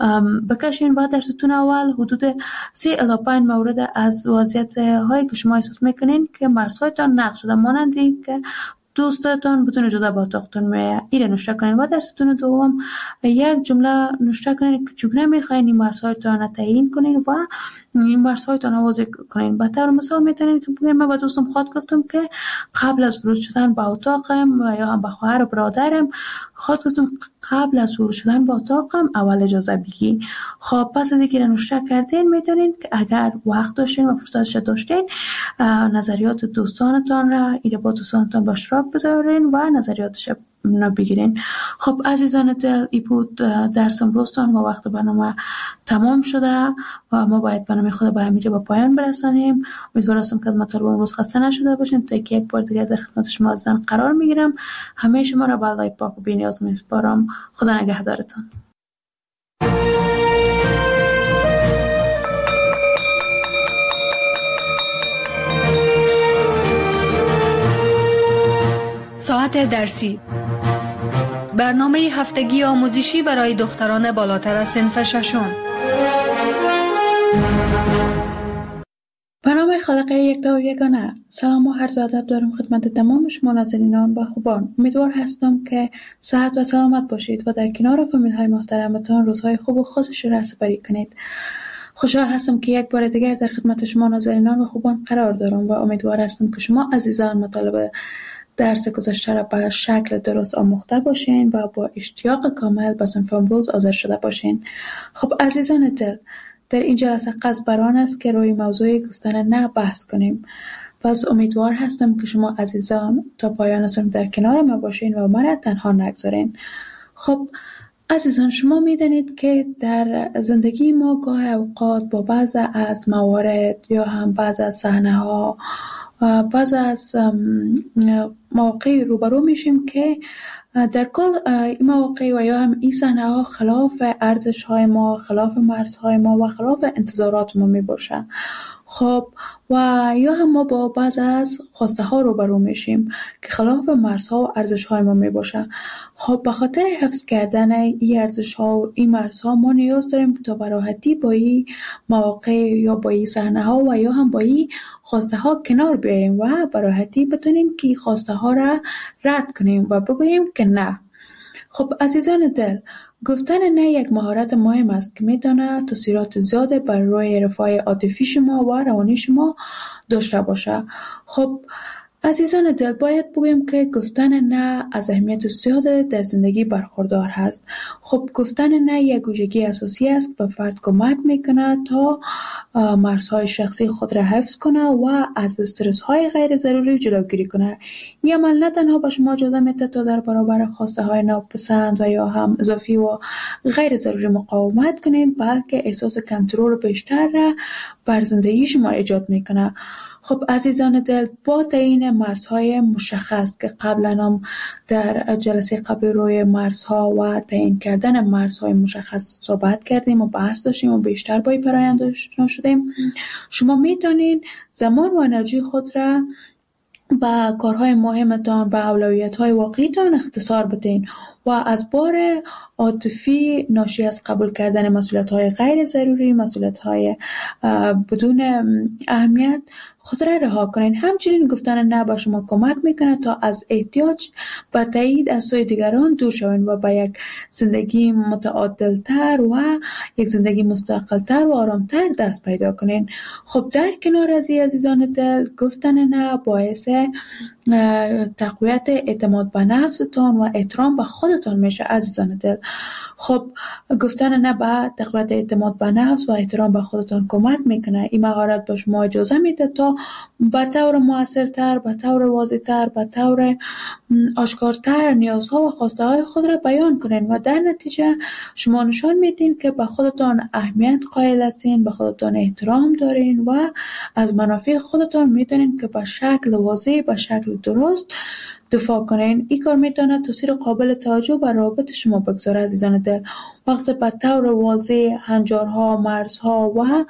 بکشین و در ستون اول حدود 3 الی 5 مورد از وضعیت هایی که شما احساس میکنین که مرزهایتان نقض شده، مانند این که دوستتان بدون اجازه با اتاقتون میآید، این را نوشته کنین و در ستون دوم یک جمله نوشته کنین که چگونه میخواین این مرزهایتان را تعیین کنین و این مرزهایتان را واضح کنین. به طور مثال میتونین که بگیم من با دوستم خود گفتم که قبل از ورود شدن به اتاقم و یا هم به خواهر و برادرم خود گفتم قبل از ورود شدن به اتاقم اول اجازه بگی. خب پس از اینکه نوشته کردین میتونین که اگر وقت داشتین و فرصتش داشتین نظریات دوستانتان را با دوستانتان به اشتراک بذارین و نظریاتش بگیرین. خب عزیزان دل این بود درس امروزتان و وقت برنامه تمام شده و ما باید برنامه خود به همینجا به پایان برسانیم. امیدوارم که از مطالب امروز خسته نشده باشین. تا یک بار دیگر در خدمت شما عزیزان قرار میگیرم. همه شما را به الله پاک و بی‌نیاز میسپارم. خدا نگهدارتان. ساعت درسی، برنامه هفتگی آموزشی برای دختران بالاتر از صنف ششم. برنامه خلقه یکتا و یگانه. سلام و عرض ادب دارم خدمت تمام شما ناظرینان و خوبان. امیدوار هستم که صحت و سلامت باشید و در کنار فامیل های محترمتان روزهای خوب و خوشش را سپری کنید. خوشحال هستم که یک بار دیگر در خدمت شما ناظرینان و خوبان قرار دارم و امیدوار هستم که شما عزیزان مطالب درس گذشته را به شکل درست آموخته باشین و با اشتیاق کامل به صنف امروز حاضر شده باشین. خب عزیزان دل، در این جلسه قصد بر آن است که روی موضوع گفتن نه بحث کنیم. پس امیدوار هستم که شما عزیزان تا پایان صنف در کنار ما باشین و مرا تنها نگذارین. خب عزیزان، شما میدانید که در زندگی ما گاه اوقات با بعض از موارد یا هم بعض از صحنه‌ها بعض از مواقع روبرو میشیم که در کل این مواقع و یا هم این صحنه‌ها خلاف ارزش‌های ما، خلاف مرزهای ما و خلاف انتظارات ما میباشه. خب و یا هم ما با بعض از خواسته ها روبرو میشیم که خلاف مرزها و ارزش‌های ما میباشه. خب به خاطر حفظ کردن این ارزش‌ها و این مرزها ما نیاز داریم تا به راحتی با این مواقع یا با این صحنه‌ها و یا هم با این خواسته ها کنار بیاییم و به راحتی بتونیم که خواسته ها را رد کنیم و بگوییم که نه. خب عزیزان دل، گفتن نه یک مهارت مهم است که میتونه تاثیرات زیاده بر روی رفاه عاطفی شما و روانی شما داشته باشه. خب عزیزان دل، باید بگویم که گفتن نه از اهمیت زیاد در زندگی برخوردار هست. خب گفتن نه یک ویژگی اساسی است که به فرد کمک میکنه تا مرزهای شخصی خود را حفظ کنه و از استرس های غیر ضروری جلوگیری کنه. این عمل نه تنها به شما اجازه میده تا در برابر خواسته های ناپسند و یا هم اضافی و غیر ضروری مقاومت کنید، بلکه احساس کنترل بیشتر را بر زندگی شما ایجاد میکنه. خب عزیزان دل، با تعیین مرزهای مشخص که قبلا هم در جلسه قبل روی مرزها و تعیین کردن مرزهای مشخص صحبت کردیم و بحث داشتیم و بیشتر با این فرآیند آشنا شدیم، شما میتونین زمان و انرژی خود را به کارهای مهمتان، به اولویت‌های واقعیتان اختصار بدین و از بار عاطفی ناشی از قبول کردن مسئولیت‌های غیر ضروری، مسئولیت‌های بدون اهمیت خود را رها کنین. همچنین گفتن نه به شما کمک میکنه تا از احتیاج به تایید از سوی دیگران دور شوین و به یک زندگی متعادل‌تر و یک زندگی مستقل‌تر و آرام‌تر دست پیدا کنین. خب در کنار از این عزیزان دل، گفتن نه باعث تقویت اعتماد به نفستان و احترام به خودتان میشه عزیزان دل. خب گفتن نه به تقویت اعتماد به نفس و احترام به خودتان کمک میکنه. این مهارت به شما اجازه میده تا به طور موثرتر، به طور واضح‌تر، به طور آشکارتر نیازها و خواسته های خود را بیان کنین و در نتیجه شما نشان میدین که به خودتان اهمیت قائل هستین، به خودتان احترام دارین و از منافع خودتان میدونین که به شکل واضح، به شکل درست دفاع کنین. این کار میتونه تاثیر قابل توجه بر روابط شما بگذاره عزیزان دل. وقتی به طور واضح هنجارها، مرزها و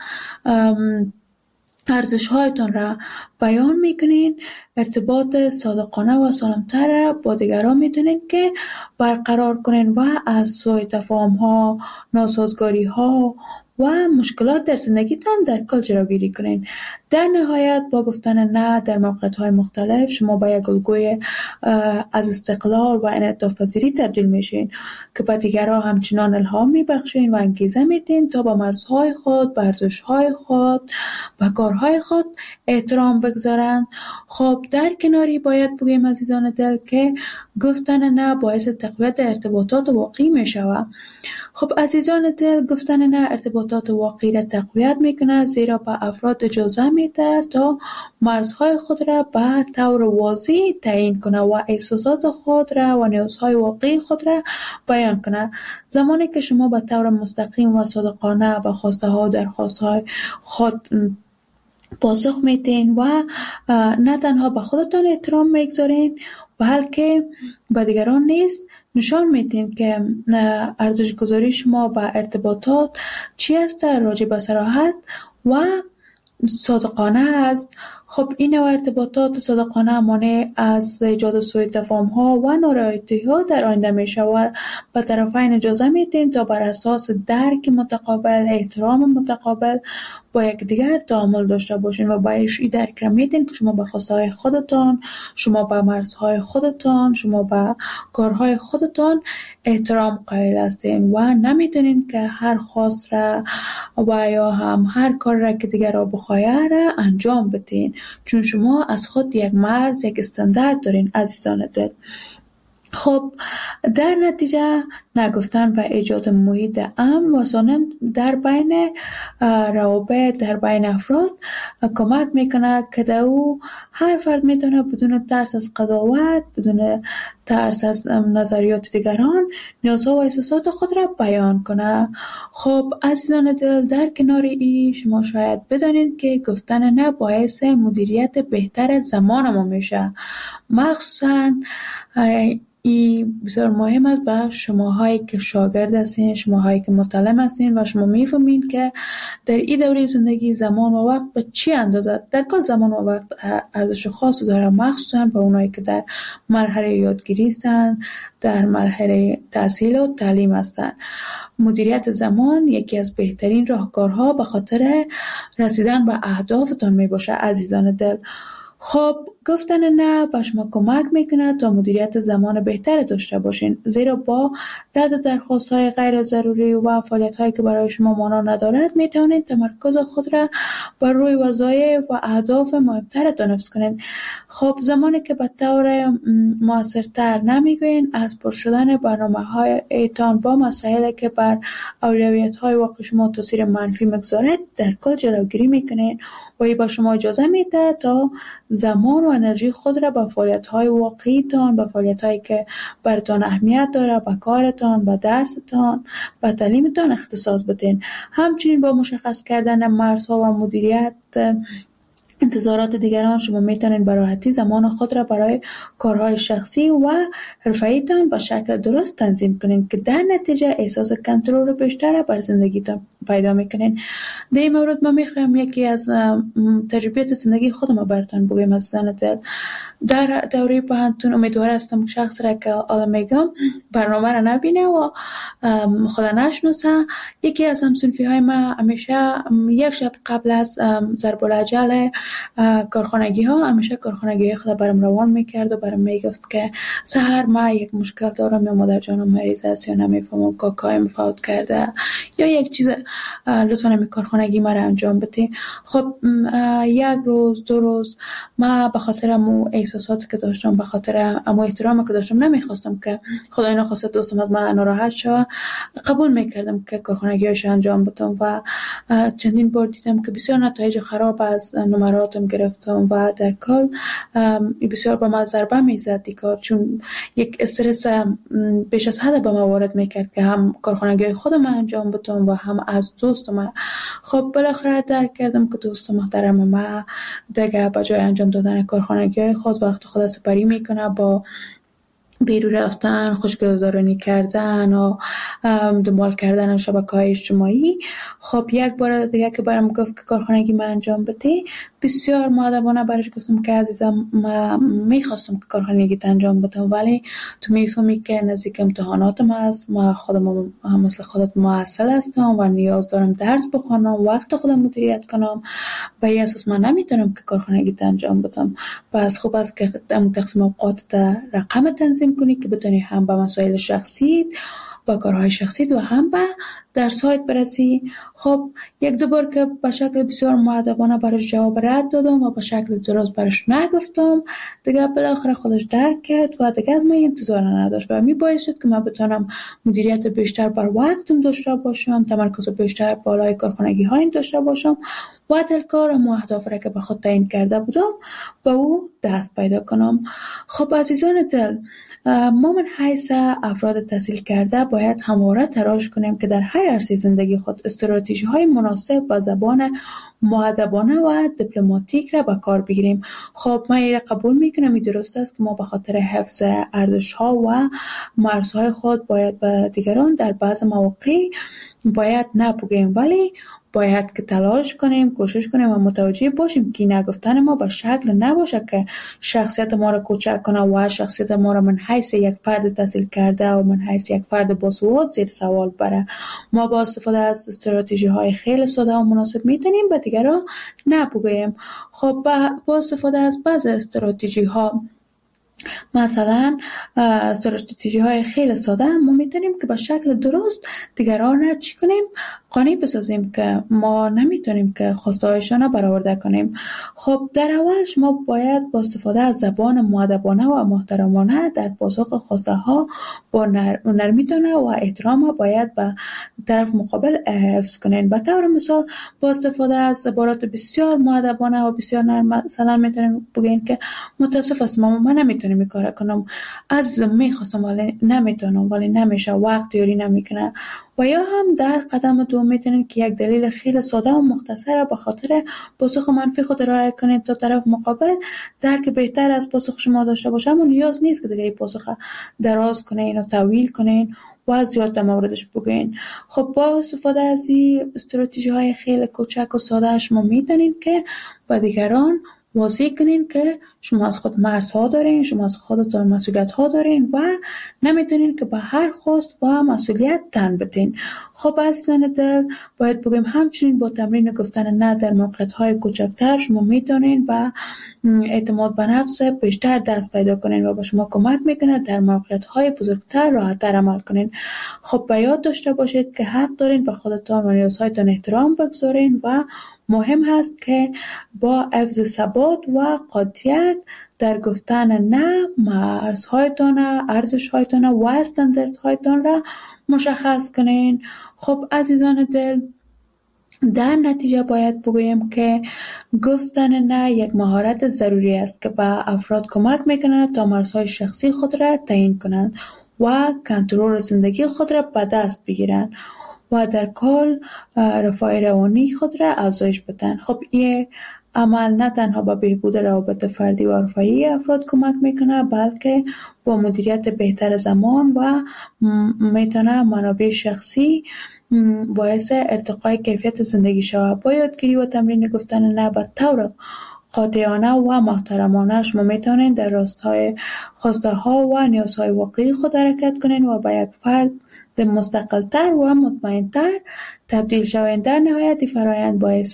ارزش‌هایتان را بیان میکنین، ارتباط صادقانه و سالم‌تر با دیگران میتونین که برقرار کنین و از سوء تفاهم‌ها، ناسازگاری‌ها و مشکلات در زندگیتان در کل جلوگیری کنین. در نهایت با گفتن نه در موقعیت‌های مختلف شما به یک الگوی از استقلال و انعطاف پذیری تبدیل میشین که به دیگران همچنان الهام میبخشین و انگیزه میدین تا با مرزهای خود، به ارزش‌های خود و کارهای خود احترام بگذارن. خب در کناری باید بگیم عزیزان دل که گفتن نه باعث تقویت ارتباطات واقعی میشود. خب عزیزان دل، گفتن نه ارتباطات واقعی را تقویت میکنه، زیرا به افراد اجازه میده تا مرزهای خود را به طور واضح تعیین کنه و احساسات خود را و نیازهای واقعی خود را بیان کنه. زمانی که شما به طور مستقیم و صادقانه به خواسته ها و درخواست‌های خود پاسخ میدین و نه تنها به خودتان احترام میگذارین بلکه به دیگران نیز نشان میدین که ارزش گذاری شما به ارتباطات چی است، راجع به صراحت و صادقانه است. خب این نوع ارتباطات صادقانه مانع از ایجاد سوء تفاهم‌ها و نارضایتی‌ها در آینده میشه و به طرفین اجازه میدین تا بر اساس درک متقابل، احترام متقابل با یکدیگر تعامل داشته باشین و باید این درک را میدین که شما به خواسته‌های خودتان، شما به مرزهای خودتان، شما به کارهای خودتان احترام قائل هستین و نمیدونین که هر خواست را و یا هم هر کار را که دیگر را بخواهد را انجام بدین، چون شما از خود یک مرز، یک استاندارد دارین عزیزان دل. خب در نتیجه نگفتن و ایجاد محیط امن و سالم در بین روابط، در بین افراد کمک میکنه که در او هر فرد میتونه بدون ترس از قضاوت، بدون ترس از نظریات دیگران نیازها و احساسات خود را بیان کنه. خب عزیزان دل، در کنار این شما شاید بدانید که گفتن نه باعث مدیریت بهتر زمان ما میشه. مخصوصاً این بسیار مهم است به شماهایی که شاگرد هستین، شماهایی که متعلم هستین و شما میفهمین که در این دوره زندگی زمان و وقت به چی اندازه. در کل زمان و وقت ارزش خاصی داره، مخصوصا به اونایی که در مرحله یادگیری هستن، در مرحله تحصیل و تعلیم هستن. مدیریت زمان یکی از بهترین راهکارها به خاطر رسیدن به اهدافتان می باشه عزیزان دل. خب گفتن نه به شما کمک میکنه تا مدیریت زمان بهتر داشته باشین، زیرا با رد درخواست‌های غیر ضروری و فعالیت‌هایی که برای شما معنا ندارد میتوانید تمرکز خود را بر روی وظایف و اهداف مهمترتان حفظ کنید. خب زمانی که به طور موثرتر نمیگوین از پر شدن برنامه‌هایتان با مسائلی که بر اولویت‌های واقعی شما تاثیر منفی میگذارد در کل جلوگیری میکنید و این به شما اجازه میده تا زمان و انرژی خود را به فعالیت‌های واقعیتان، به فعالیت‌هایی که براتان اهمیت داره، به کارتان، به درستان، به تعلیمتان اختصاص بدین. همچنین با مشخص کردن مرزها و مدیریت انتظارات دیگران شما میتونید به راحتی زمان خود را برای کارهای شخصی و حرفه‌ایتان به شکل درست تنظیم کنید که در نتیجه احساس کنترل بیشتر بر زندگیتان پیدا میکنین. در این مورد من میخوایم یکی از تجربیات زندگی خودم براتون بگم عزیزان دل. در دوره پانتون امیدوار هستم که شخص را که حالا میگم برنامه را نبینه و خدا نشناسه. یکی از همسنفی های ما همیشه یک شب قبل از ضرب الاجل کارخانگی ها همیشه کارخانگی خود برام روان میکرد و برام میگفت که سحر ما یک مشکل دارم یا مادر جانم مریض است یا نمیفهمم کاکایم فوت کرده یا یک چیز، لطفا همین کارخانگی ما را انجام بده. خب یک روز دو روز ما به خاطر امو احساساتی که داشتم، به خاطر امو احترامی که داشتم نمیخواستم که خدای نخواسته دوستم از من ناراحت شود، قبول میکردم که کارخانگیش انجام بدم و چندین بار دیدم که بسیار نتایج خراب از نمراتم گرفتم و در کل بسیار به من ضربه میزد دیگه، چون یک استرس بیش از حد به من وارد میکرد که هم کارخانگی خودم انجام بدم و هم از دوستم. خب بالاخره درک کردم که دوست محترم ما دیگه به جای انجام دادن کارخانگی خود وقت خود سپری میکنه با بیرون رفتن، خوشگذرانی کردن و دنبال کردن شبکه‌های اجتماعی. خب یک بار دیگه که برام گفت که کارخانگی من انجام بده، بسیار مؤدبانه برش گفتم که عزیزم من میخواستم که کارخانگی انجام بدم ولی تو میفهمی که نزدیک امتحاناتم هست، ما خودم مثل خودت محصل هستم و نیاز دارم درس بخونم، وقت خودم مدیریت کنم، به این اساس من نمیتونم که کارخانگی انجام بدم. پس خوب است که تقسیم اوقات رقم تنظیم کنی که بتونی هم به مسائل شخصی با کارهای شخصی و هم به درس‌هایت برسی. خب یک دو بار که به شکل بسیار مؤدبانه برش جواب رد دادم و به شکل درست برش نگفتم، دیگه بالاخره خودش درک کرد و دیگه از من انتظار نداشت و می باعث شد که من بتونم مدیریت بیشتر بر وقتم داشته باشم، تمرکز بیشتر بالای کارخانگی های داشته باشم و در کار و اهداف را که به خود تعیین کرده بودم به او دست پیدا کنم. خب عزیزان دل، ما من حیث افراد تحصیل کرده باید همواره تلاش کنیم که در هر عرصه زندگی خود استراتژی های مناسب با زبان مؤدبانه و دیپلماتیک را به کار بگیریم. خب من این را قبول میکنم، این درست است که ما به خاطر حفظ ارزش ها و مرزهای خود باید به دیگران در بعض مواقع باید نپوگیم، ولی باید که تلاش کنیم، کوشش کنیم و متوجه باشیم که نگفتن ما به شکل نباشه که شخصیت ما را کوچک کنه و شخصیت ما را من حیث یک فرد تحصیل کرده و من حیث یک فرد باسواد زیر سوال بره. ما با استفاده از استراتژی های خیلی ساده و مناسب میتونیم به دیگران نپوگیم. خب با استفاده از بعض استراتژی ها، مثلا استراتژی های خیلی ساده، ما میتونیم که به شکل درست دیگران را چی کنیم؟ قانع بسازیم که ما نمیتونیم که خواسته هایشان را برآورده کنیم. خب در اول شما باید با استفاده از زبان مؤدبانه و محترمانه در پاسخ خواسته ها با نرمیتونه و احترام باید به طرف مقابل حفظ کنین. به طور مثال با استفاده از عبارات بسیار مؤدبانه و بسیار نرم مثلا میتونیم بگین که متاسف هستم من نمیتونم این کار کنم، از میخواستم ولی نمیتونم، ولی نمیشه، وقت یاری نمیکنه. و یا هم در قدم دوم میتونید که یک دلیل خیلی ساده و مختصر به خاطر پاسخ منفی خود ارائه کنید تا طرف مقابل درک بهتر از پاسخ شما داشته باشه. اما نیاز نیست که دیگه این پاسخ دراز کنین و طویل کنین و زیاد در موردش بگین. خب با استفاده از این استراتژی های خیلی کوچک و ساده شما میتونید که با دیگران واضح کنین که شما از خود مرزها دارین، شما از خودتان مسئولیت ها دارین و نمیتونین که به هر خواست و مسئولیت تن بدین. خب عزیزان دل، باید بگیم همچنین با تمرین گفتن نه در موقعیت های کوچکتر شما میتونین و اعتماد به نفس بیشتر دست پیدا کنین و به شما کمک میکنه در موقعیت های بزرگتر راحت‌تر عمل کنین. خب به یاد داشته باشید که حق دارین به خودتان و نیازهایتان احترام بگذارین و مهم هست که با حفظ ثبات و قاطعیت در گفتن نه مرزهایتان، ارزشهایتان و استانداردهایتان را مشخص کنین. خب عزیزان دل، در نتیجه باید بگویم که گفتن نه یک مهارت ضروری است که به افراد کمک میکنه تا مرزهای شخصی خود را تعیین کنند و کنترل زندگی خود را به دست بگیرند و در کل رفاه روانی خود را افزایش بدن. خب این عمل نه تنها به بهبود روابط فردی و عاطفی افراد کمک میکنه، بلکه با مدیریت بهتر زمان و میتونه منابع شخصی باعث ارتقای کیفیت زندگی شود. با یادگیری و تمرین گفتن نه به طور قاطعانه و محترمانه شما میتونید در راستای خواسته ها و نیازهای واقعی خود حرکت کنین و به یک فرد مستقل‌تر و مطمئن‌تر تبدیل شوند. در نهایت فرآیند باعث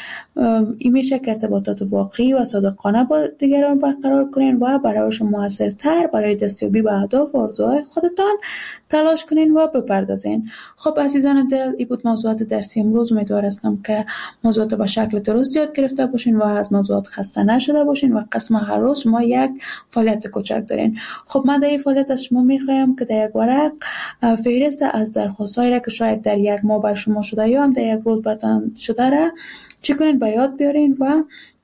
این میشه که ارتباطات واقعی و صادقانه با دیگران برقرار کنین و برای شما موثرتر برای دستیابی به اهداف و آرزوهای خودتان تلاش کنین و بپردازین. خب عزیزان دل، این بود موضوعات درسی امروز. امیدوار هستم که موضوعات به شکل درست یاد گرفته باشین و از موضوعات خسته نشده باشین و قسم هر روز شما یک فعالیت کوچک دارین. خب من در این فعالیت از شما میخوایم که در یک ورق فهرست از درخواستایی را که شاید در یک ماه بر شما شده یا هم در یک روز برتان شده را چی کنین به یاد بیارین و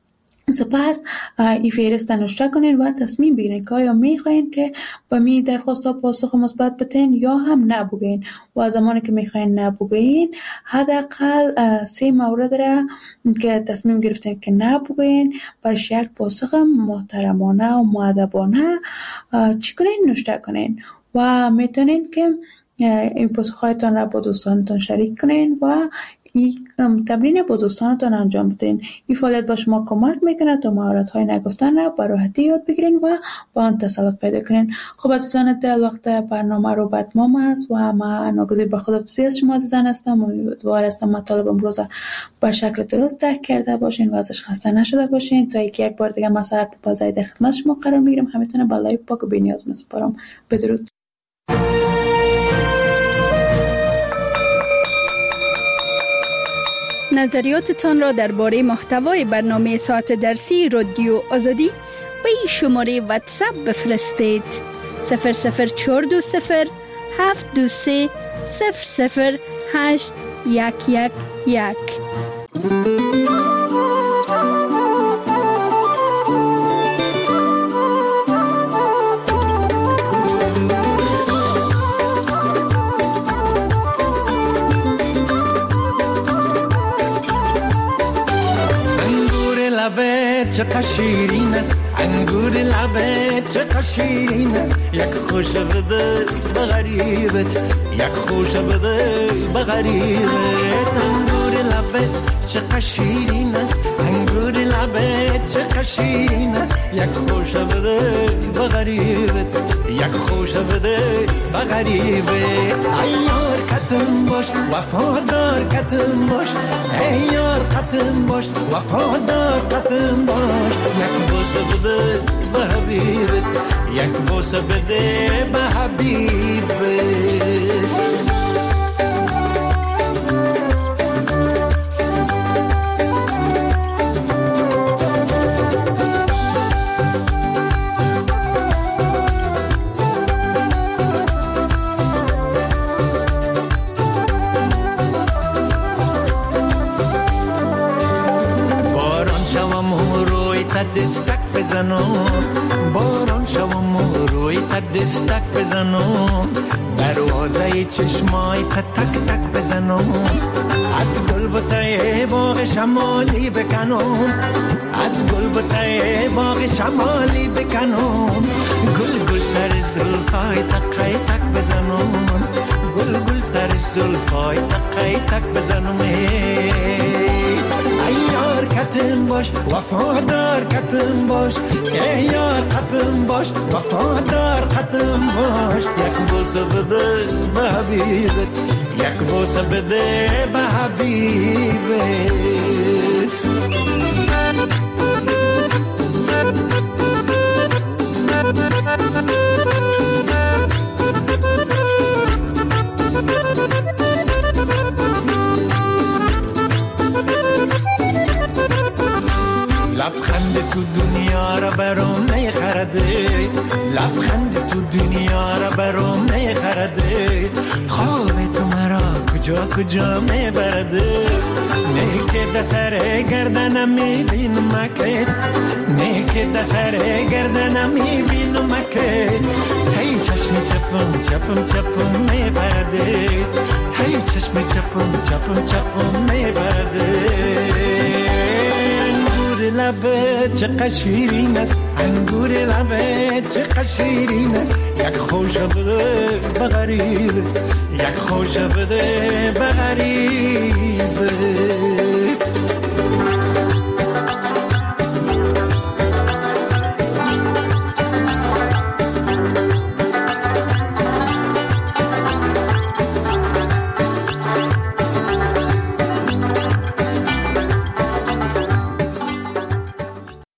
سپس این فهرست نوشته کنین و تصمیم بگیرین که آیا میخواین که به می درخواست ها پاسخ مثبت بدین یا هم نبگین و زمانی که میخواین نبگین حداقل 3 مورد را که تصمیم گرفتین که نبگین برش یک پاسخ محترمانه و مؤدبانه چی کنین نوشته کنین و میتونین که این پاسخ‌هایتان را با دوستانتان شریک کنین و این تمرین با دوستانتان انجام بدین. این فعالیت با شما کمک میکنه تا مهارت‌های نگفتن را به راحتی یاد بگیرین و با آن تسلط پیدا کنین. خب عزیزان دل، وقت برنامه رو به اتمام است و من ناگزیر به خداحافظی از شما عزیزان هستم. امیدوار هستم مطالب امروز به شکل درست درک کرده باشین و ازش خسته نشده باشین. تا اینکه یک بار دیگه من سر پازای در خدمت شما قرار میگیرم. همیتونه بالای پاک و بی‌نیاز میسپارم. بدرود. نظریاتتان را درباره محتوای برنامه ساعت درسی رادیو آزادی به این شماره واتساپ بفرستید: 00420 723 00811. چقدر شیرین است انگور لبت، چقدر شیرین است یک خوش بده به غریبت، یک خوش بده به غریبت. انگور لبت چقدر شیرین است انگور لبت، چقدر شیرین است یک خوش بده به غریبت، یک خوش بده به غریبت. ایار کتن باش وفادار کتن باش، ایار کتن باش وفادار کتن باش. یک بوسه بده به حبیبت، یک بوسه بده به حبیبت. دستک بزنم باران شوم روی دستک بزنم، دروازه چشمای تک تک بزنم، از گل بوته باغ شمالی بکنم، از گل بوته باغ شمالی بکنم، گل گل سر زلفای تک تک بزنم، گل گل سر زلفای تک تک بزنم. ایار کتم باش وفادار کتم باش ای یار کتم باش وفادار کتم باش یک بوسه بده به حبیبت یک بوسه بده به حبیبت لبخند تو دنیا را برام نخرده لبخند تو دنیا را برام نخرده خواب تو مرا کجا کجا میبرده نیکه دسر گردنم میبینم اکت نیکه دسر گردنم میبینم اکت هی چشم چپم چپم چپم میبرده هی چشم چپم چپم چپم میبرده لبه چقدر شیرین است انگور لبه چقدر شیرین است یک خوش بده به غریبه یک خوش بده به غریبه